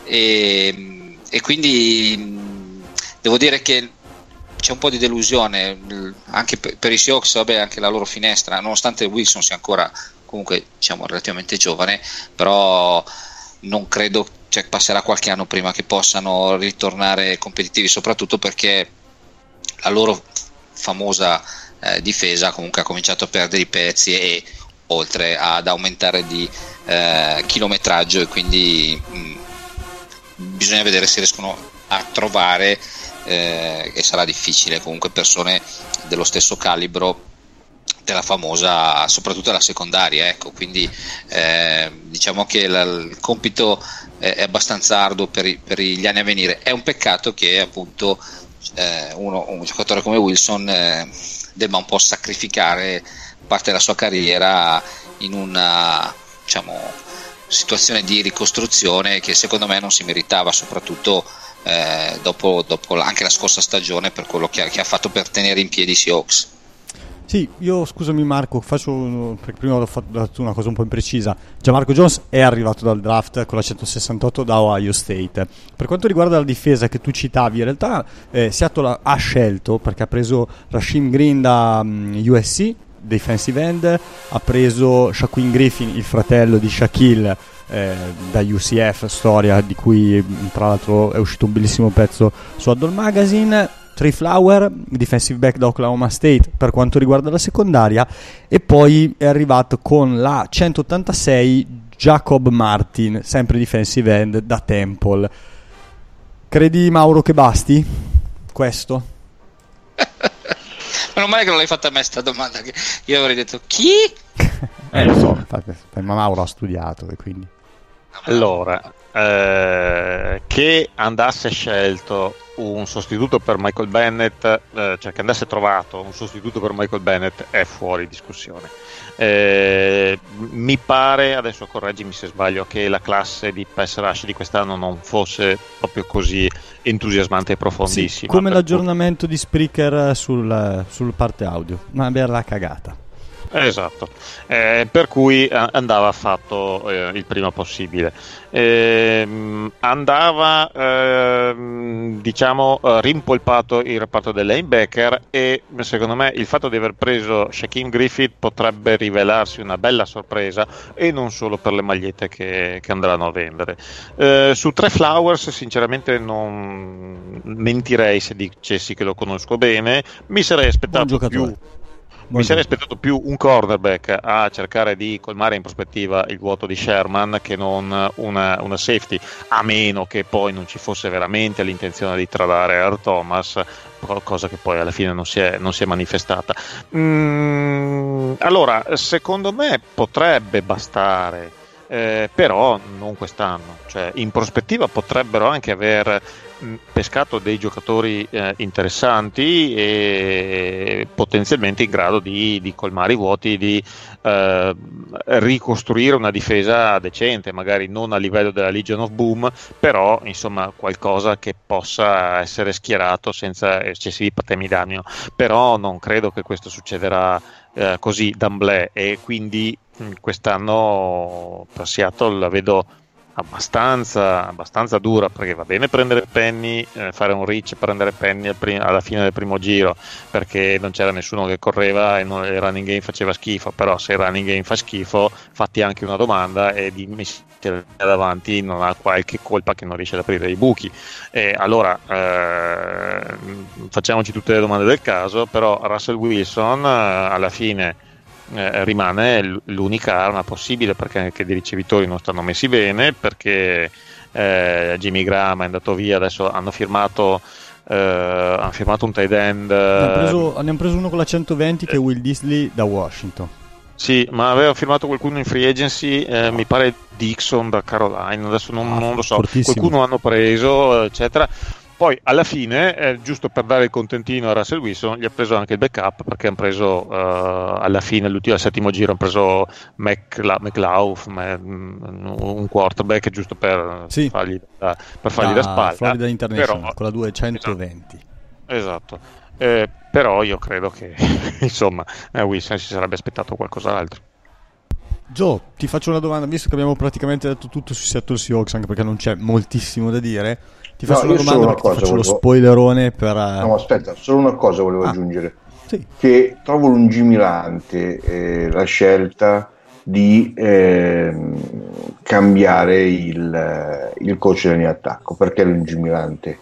e, e quindi devo dire che c'è un po' di delusione anche per, per i Seahawks. Vabbè, anche la loro finestra, nonostante Wilson sia ancora comunque diciamo relativamente giovane, però non credo, cioè passerà qualche anno prima che possano ritornare competitivi, soprattutto perché la loro famosa eh, difesa comunque ha cominciato a perdere i pezzi, e oltre ad aumentare di eh, chilometraggio, e quindi mh, bisogna vedere se riescono a trovare, eh, e sarà difficile, comunque persone dello stesso calibro della famosa, soprattutto della secondaria, ecco. Quindi eh, diciamo che la, il compito è, è abbastanza arduo per, i, per gli anni a venire. È un peccato che appunto eh, uno, un giocatore come Wilson eh, debba un po' sacrificare parte della sua carriera in una, diciamo, situazione di ricostruzione che secondo me non si meritava, soprattutto eh, dopo, dopo anche la scorsa stagione, per quello che ha, che ha fatto per tenere in piedi i Seahawks. Sì, io scusami Marco, faccio, perché prima ho fatto una cosa un po' imprecisa. Gianmarco Jones è arrivato dal draft con la centosessantotto da Ohio State. Per quanto riguarda la difesa che tu citavi, in realtà eh, Seattle ha scelto, perché ha preso Rasheem Green da um, U S C, defensive end, ha preso Shaquille Griffin, il fratello di Shaquille, eh, da U C F, storia di cui tra l'altro è uscito un bellissimo pezzo su Adult Magazine. Trey Flower, defensive back da Oklahoma State per quanto riguarda la secondaria, e poi è arrivato con la centottantasei Jacob Martin, sempre defensive end da Temple. Credi, Mauro, che basti questo? Meno male che non l'hai fatta a me sta domanda, che io avrei detto chi? eh lo so, ma Mauro ha studiato e quindi allora eh, che andasse scelto un sostituto per Michael Bennett, eh, cioè che andasse trovato un sostituto per Michael Bennett è fuori discussione. Eh, mi pare, adesso correggimi se sbaglio, che la classe di pass rush di quest'anno non fosse proprio così entusiasmante e profondissima. Sì, come l'aggiornamento cui... di Spreaker sul, sul parte audio, una bella cagata. Esatto, eh, per cui andava fatto eh, il prima possibile. Eh, andava eh, diciamo rimpolpato il reparto del linebacker, e secondo me il fatto di aver preso Shaquille Griffith potrebbe rivelarsi una bella sorpresa, e non solo per le magliette che, che andranno a vendere. Eh, su Trey Flowers sinceramente non mentirei se dicessi che lo conosco bene. Mi sarei aspettato più Mi sarei aspettato più un cornerback a cercare di colmare in prospettiva il vuoto di Sherman che non una, una safety, a meno che poi non ci fosse veramente l'intenzione di tradare Earl Thomas, cosa che poi alla fine non si è, non si è manifestata. Mm, allora, secondo me potrebbe bastare, eh, però non quest'anno. Cioè, in prospettiva potrebbero anche aver pescato dei giocatori eh, interessanti e potenzialmente in grado di, di colmare i vuoti, di eh, ricostruire una difesa decente, magari non a livello della Legion of Boom, però insomma qualcosa che possa essere schierato senza eccessivi patemi d'animo. Però non credo che questo succederà eh, così d'amblè, e quindi mh, quest'anno per Seattle la vedo abbastanza abbastanza dura, perché va bene prendere Penny, eh, fare un reach, prendere Penny al prim- alla fine del primo giro perché non c'era nessuno che correva e non, il running game faceva schifo, però se il running game fa schifo fatti anche una domanda e dimmi se davanti non ha qualche colpa che non riesce ad aprire i buchi, e allora eh, facciamoci tutte le domande del caso. Però Russell Wilson eh, alla fine Eh, rimane l'unica arma possibile, perché anche i ricevitori non stanno messi bene, perché eh, Jimmy Graham è andato via, adesso hanno firmato eh, hanno firmato un tight end, ne hanno preso, ne hanno preso uno con la centoventi che è Will Disley da Washington. Sì, ma aveva firmato qualcuno in free agency, eh, mi pare Dixon da Carolina, adesso non, ah, non lo so, fortissimo. qualcuno hanno preso eccetera. poi alla fine, eh, giusto per dare il contentino a Russell Wilson, gli ha preso anche il backup, perché hanno preso uh, alla fine, all'ultimo, al settimo giro, hanno preso Mcla- McLaugh, un quarterback giusto per sì. fargli da, per fargli da, da spalla. Florida International, però, con la duecentoventi. Esatto, esatto. Eh, però io credo che insomma eh, Wilson si sarebbe aspettato qualcos'altro. Gio, ti faccio una domanda, visto che abbiamo praticamente detto tutto su Seattle Seahawks, anche perché non c'è moltissimo da dire. Ti faccio no, una domanda una perché cosa, ti faccio volevo... lo spoilerone per... No, aspetta, solo una cosa volevo ah, aggiungere. Sì. Che trovo lungimirante eh, la scelta di eh, cambiare il, il coach in attacco. Perché lungimirante?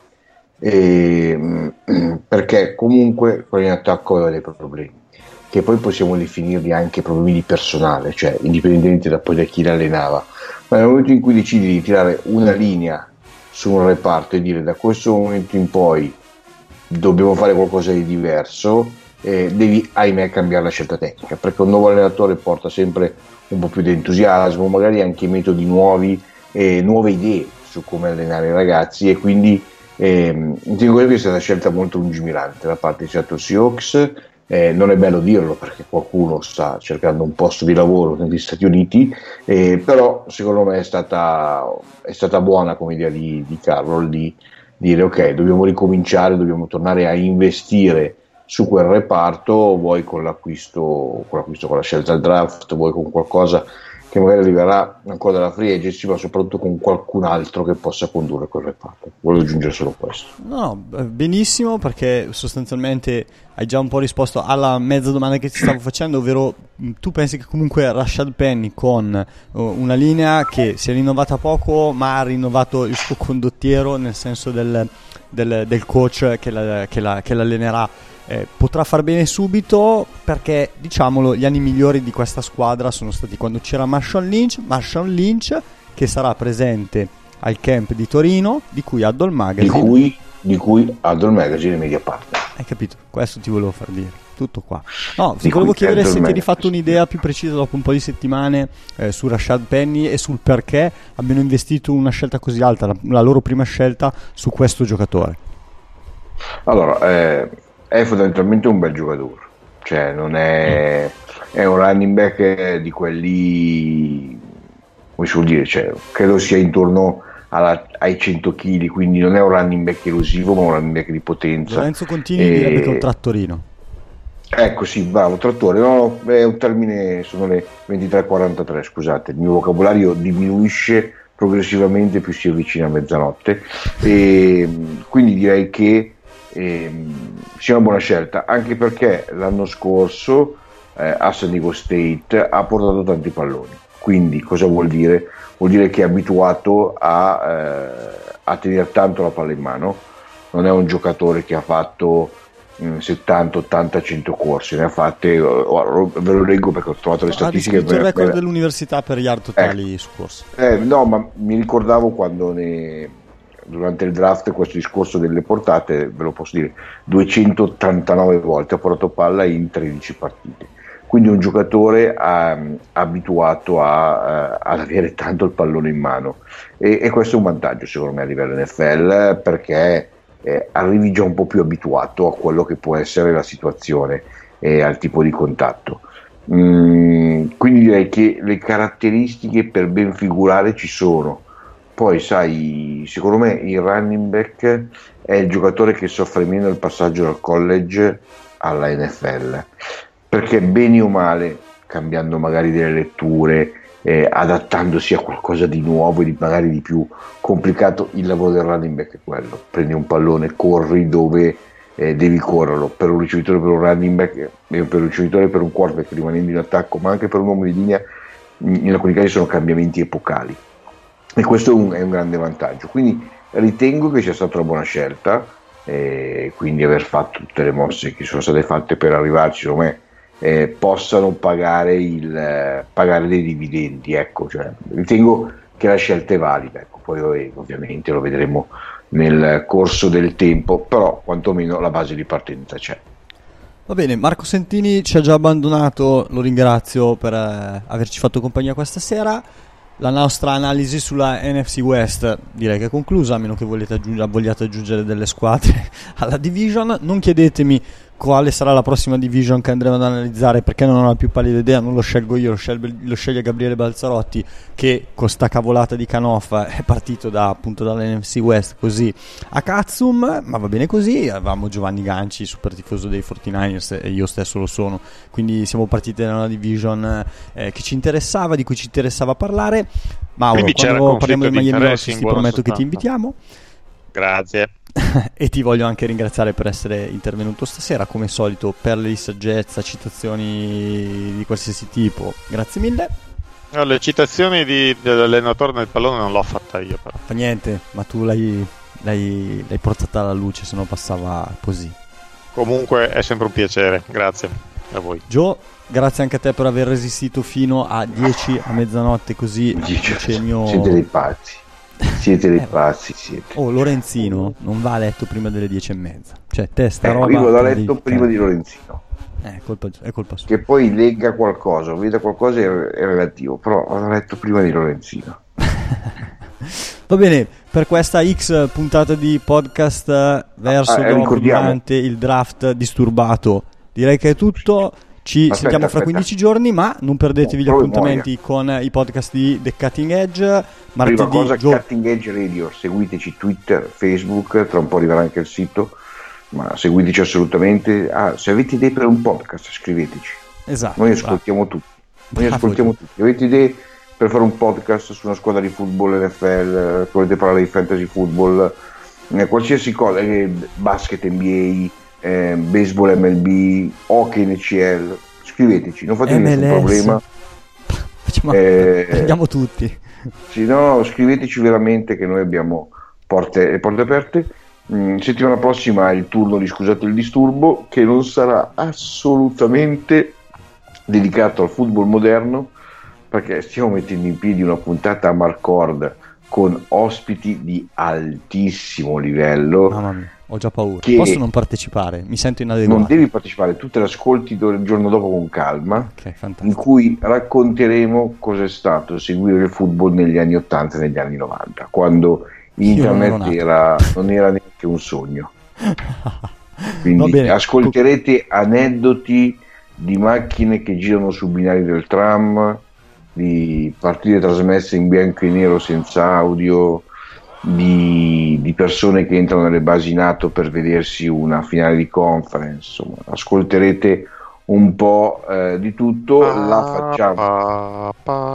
Eh, perché comunque quello in attacco aveva dei problemi, che poi possiamo definirli anche problemi di personale, cioè indipendentemente da poi da chi l'allenava. Ma nel momento in cui decidi di tirare una linea su un reparto e dire da questo momento in poi dobbiamo fare qualcosa di diverso, eh, devi ahimè cambiare la scelta tecnica, perché un nuovo allenatore porta sempre un po' più di entusiasmo, magari anche metodi nuovi, eh, nuove idee su come allenare i ragazzi, e quindi eh, dico che è stata una scelta molto lungimirante da parte di Seattle Seahawks. Eh, non è bello dirlo perché qualcuno sta cercando un posto di lavoro negli Stati Uniti, eh, però secondo me è stata, è stata buona come idea di, di Carroll di dire ok, dobbiamo ricominciare, dobbiamo tornare a investire su quel reparto, vuoi con l'acquisto, con l'acquisto, con la scelta al draft, vuoi con qualcosa che magari arriverà ancora dalla free agency, ma soprattutto con qualcun altro che possa condurre quel reparto. Volevo aggiungere solo questo. No, benissimo, perché sostanzialmente hai già un po' risposto alla mezza domanda che ti stavo facendo, ovvero tu pensi che comunque Rashad Penny con una linea che si è rinnovata poco ma ha rinnovato il suo condottiero, nel senso del, del, del coach che, la, che, la, che l'allenerà, Eh, potrà far bene subito, perché diciamolo, gli anni migliori di questa squadra sono stati quando c'era Marshawn Lynch Marshawn Lynch che sarà presente al camp di Torino, di cui Huddle Magazine di cui, di cui Huddle Magazine è media partner. Hai capito? Questo ti volevo far dire, tutto qua. No, ti volevo chiedere se ti eri fatto un'idea più precisa dopo un po' di settimane eh, su Rashad Penny e sul perché abbiano investito una scelta così alta, la, la loro prima scelta, su questo giocatore. Allora, eh è fondamentalmente un bel giocatore, cioè non è, è un running back di quelli, come si vuol dire, cioè, credo sia intorno alla, ai cento chili, quindi non è un running back elusivo, ma un running back di potenza. Lorenzo Contini e... direbbe che è un trattorino. Ecco, sì, bravo, trattore, no, è un termine, sono le ventitré e quarantatré, scusate, il mio vocabolario diminuisce progressivamente più si avvicina a mezzanotte, e quindi direi che Eh, sia una buona scelta, anche perché l'anno scorso eh, a San Diego State ha portato tanti palloni, quindi cosa vuol dire? Vuol dire che è abituato a, eh, a tenere tanto la palla in mano, non è un giocatore che ha fatto mh, settanta, ottanta, cento corsi, ne ha fatte, oh, ve lo leggo perché ho trovato le statistiche. Ha il record dell'università per yard totali eh, su corsi. Eh, no, ma mi ricordavo quando ne durante il draft questo discorso delle portate, ve lo posso dire, duecentottantanove volte ha portato palla in tredici partite, quindi un giocatore ha, abituato a, a, ad avere tanto il pallone in mano, e, e questo è un vantaggio secondo me a livello N F L, perché eh, arrivi già un po' più abituato a quello che può essere la situazione e al tipo di contatto. Mm, quindi direi che le caratteristiche per ben figurare ci sono. Poi sai, secondo me il running back è il giocatore che soffre meno il passaggio dal college alla N F L, perché bene o male, cambiando magari delle letture, eh, adattandosi a qualcosa di nuovo e di, magari di più complicato, il lavoro del running back è quello: prendi un pallone, corri dove eh, devi correrlo. Per un ricevitore, per un running back, eh, per un ricevitore, per un quarterback rimanendo in attacco, ma anche per un uomo di linea, in alcuni casi sono cambiamenti epocali. E questo è un, è un grande vantaggio, quindi ritengo che sia stata una buona scelta, eh, quindi aver fatto tutte le mosse che sono state fatte per arrivarci, secondo me eh, possano pagare, il, eh, pagare dei dividendi, ecco, cioè, ritengo che la scelta è valida, ecco. Poi ovviamente lo vedremo nel corso del tempo, però quantomeno la base di partenza c'è. Va bene, Marco Sentini ci ha già abbandonato, lo ringrazio per eh, averci fatto compagnia questa sera. la nostra analisi sulla N F C West direi che è conclusa, a meno che vogliate aggiungere, vogliate aggiungere delle squadre alla division. Non chiedetemi quale sarà la prossima division che andremo ad analizzare, perché non ho la più pallida idea, non lo scelgo io, lo sceglie, lo sceglie Gabriele Balzarotti, che con sta cavolata di Canoff è partito da, appunto dall'N F C West così a cazzum, ma va bene così. Avevamo Giovanni Ganci, super tifoso dei quarantanovers, e io stesso lo sono, quindi siamo partiti da una division eh, che ci interessava, di cui ci interessava parlare. Mauro, Quindi quando parliamo del Miami Dolphins ti prometto sostanza. che ti invitiamo. Grazie. E ti voglio anche ringraziare per essere intervenuto stasera, come al solito, perle di saggezza, citazioni di qualsiasi tipo, grazie mille. No, le citazioni di, dell'allenatore nel pallone non l'ho fatta io, però Fa niente, ma tu l'hai, l'hai, l'hai portata alla luce, se no passava così. comunque è sempre un piacere, grazie a voi. Joe, grazie anche a te per aver resistito fino a dieci a mezzanotte, così dice il mio... Siete dei pazzi. Siete dei Eh, pazzi, siete. Oh, Lorenzino non va a letto prima delle dieci e mezza. Cioè, te sta Ecco, roba... io vado a te la letto devi- prima di Lorenzino. Eh, è colpa, è colpa sua. Che poi legga qualcosa, veda qualcosa è, è relativo, però vado a letto prima di Lorenzino. Va bene, per questa X puntata di podcast eh, verso Ah, eh, dopo, ricordiamo. durante il draft disturbato, direi che è tutto. Ci Aspetta, sentiamo fra aspetta. quindici giorni, ma non perdetevi gli No, appuntamenti con i podcast di The Cutting Edge. Prima Martedì, cosa, Gio- Cutting Edge Radio, seguiteci Twitter, Facebook, tra un po' arriverà anche il sito, ma seguiteci assolutamente. Ah, se avete idee per un podcast scriveteci, esatto, noi bravo. ascoltiamo tutti, noi Bravo, ascoltiamo Gio. tutti. Avete idee per fare un podcast su una squadra di football, N F L, volete parlare di fantasy football, eh, qualsiasi cosa, eh, basket N B A, eh, baseball M L B, hockey N C L, scriveteci, non fate M L S. nessun problema. Facciamo, Eh, prendiamo tutti. Sì, no, scriveteci veramente che noi abbiamo porte, le porte aperte. Mm, settimana prossima è il turno di Scusate il disturbo, che non sarà assolutamente dedicato al football moderno, perché stiamo mettendo in piedi una puntata a Marcord con ospiti di altissimo livello. Mamma mia, ho già paura. Che- Posso non partecipare? Mi sento inadeguato. Non devi partecipare, tu te l'ascolti do- il giorno dopo con calma, Ok, in fantastico. cui racconteremo cosa è stato seguire il football negli anni ottanta e negli anni novanta, quando Io non ero internet nato. era, non era neanche un sogno. Va Quindi bene. ascolterete aneddoti di macchine che girano sui binari del tram, di partite trasmesse in bianco e nero senza audio, di, di persone che entrano nelle basi NATO per vedersi una finale di conference. Insomma, ascolterete un po' eh, di tutto. La facciamo.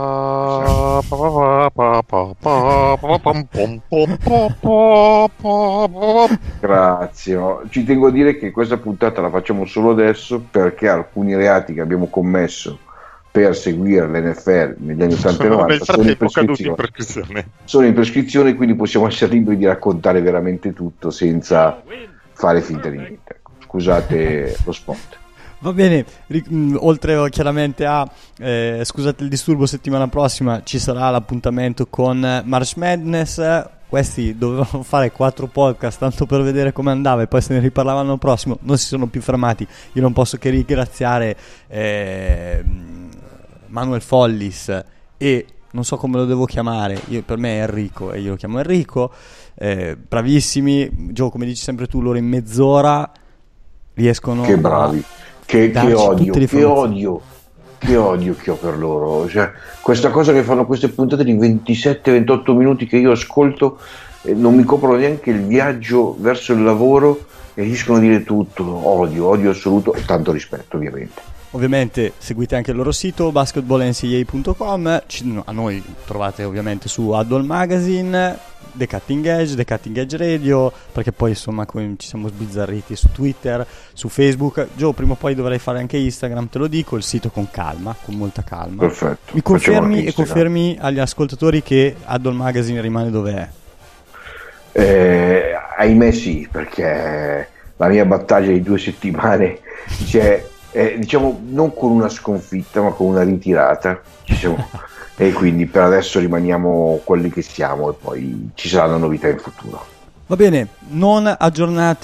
Grazie. no. Ci tengo a dire che questa puntata la facciamo solo adesso perché alcuni reati che abbiamo commesso per seguire l'N F L negli anni ottanta e Sono novanta nel sono in frattempo caduti in prescrizione. prescrizione. Sono in prescrizione, quindi possiamo essere liberi di raccontare veramente tutto senza fare finta di niente. Ecco, scusate lo spot. Va bene, ri- mh, oltre chiaramente a eh, scusate il disturbo, settimana prossima ci sarà l'appuntamento con March Madness. Questi dovevano fare quattro podcast tanto per vedere come andava e poi se ne riparlavano l'anno prossimo, non si sono più fermati. Io non posso che ringraziare eh, Manuel Follis e non so come lo devo chiamare, io, per me è Enrico e io lo chiamo Enrico, eh, bravissimi. Gio, come dici sempre tu, loro in mezz'ora riescono Che bravi. Che, che darci odio, tutte le che informazioni. odio, che odio che ho per loro. Cioè, questa cosa che fanno queste puntate di ventisette ventotto minuti che io ascolto, eh, non mi coprono neanche il viaggio verso il lavoro e riescono a dire tutto. Odio, odio assoluto e tanto rispetto, ovviamente. Ovviamente seguite anche il loro sito basketball n c a punto com. Ci- a noi trovate ovviamente su Addle Magazine, The Cutting Edge, The Cutting Edge Radio, perché poi insomma come ci siamo sbizzarriti su Twitter, su Facebook. Gio, prima o poi dovrei fare anche Instagram, te lo dico, il sito con calma, con molta calma. Perfetto. Mi Facciamo confermi anche e Instagram. confermi agli ascoltatori che Addle Magazine rimane dove è? Eh, ahimè sì, perché la mia battaglia di due settimane, cioè, eh, diciamo non con una sconfitta ma con una ritirata, ci siamo, e quindi per adesso rimaniamo quelli che siamo e poi ci saranno novità in futuro. Va bene, non aggiornate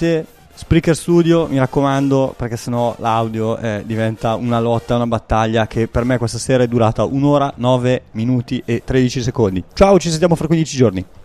Spreaker Studio, mi raccomando, perché sennò l'audio eh, diventa una lotta, una battaglia che per me questa sera è durata un'ora, nove minuti e tredici secondi. Ciao, ci sentiamo fra quindici giorni.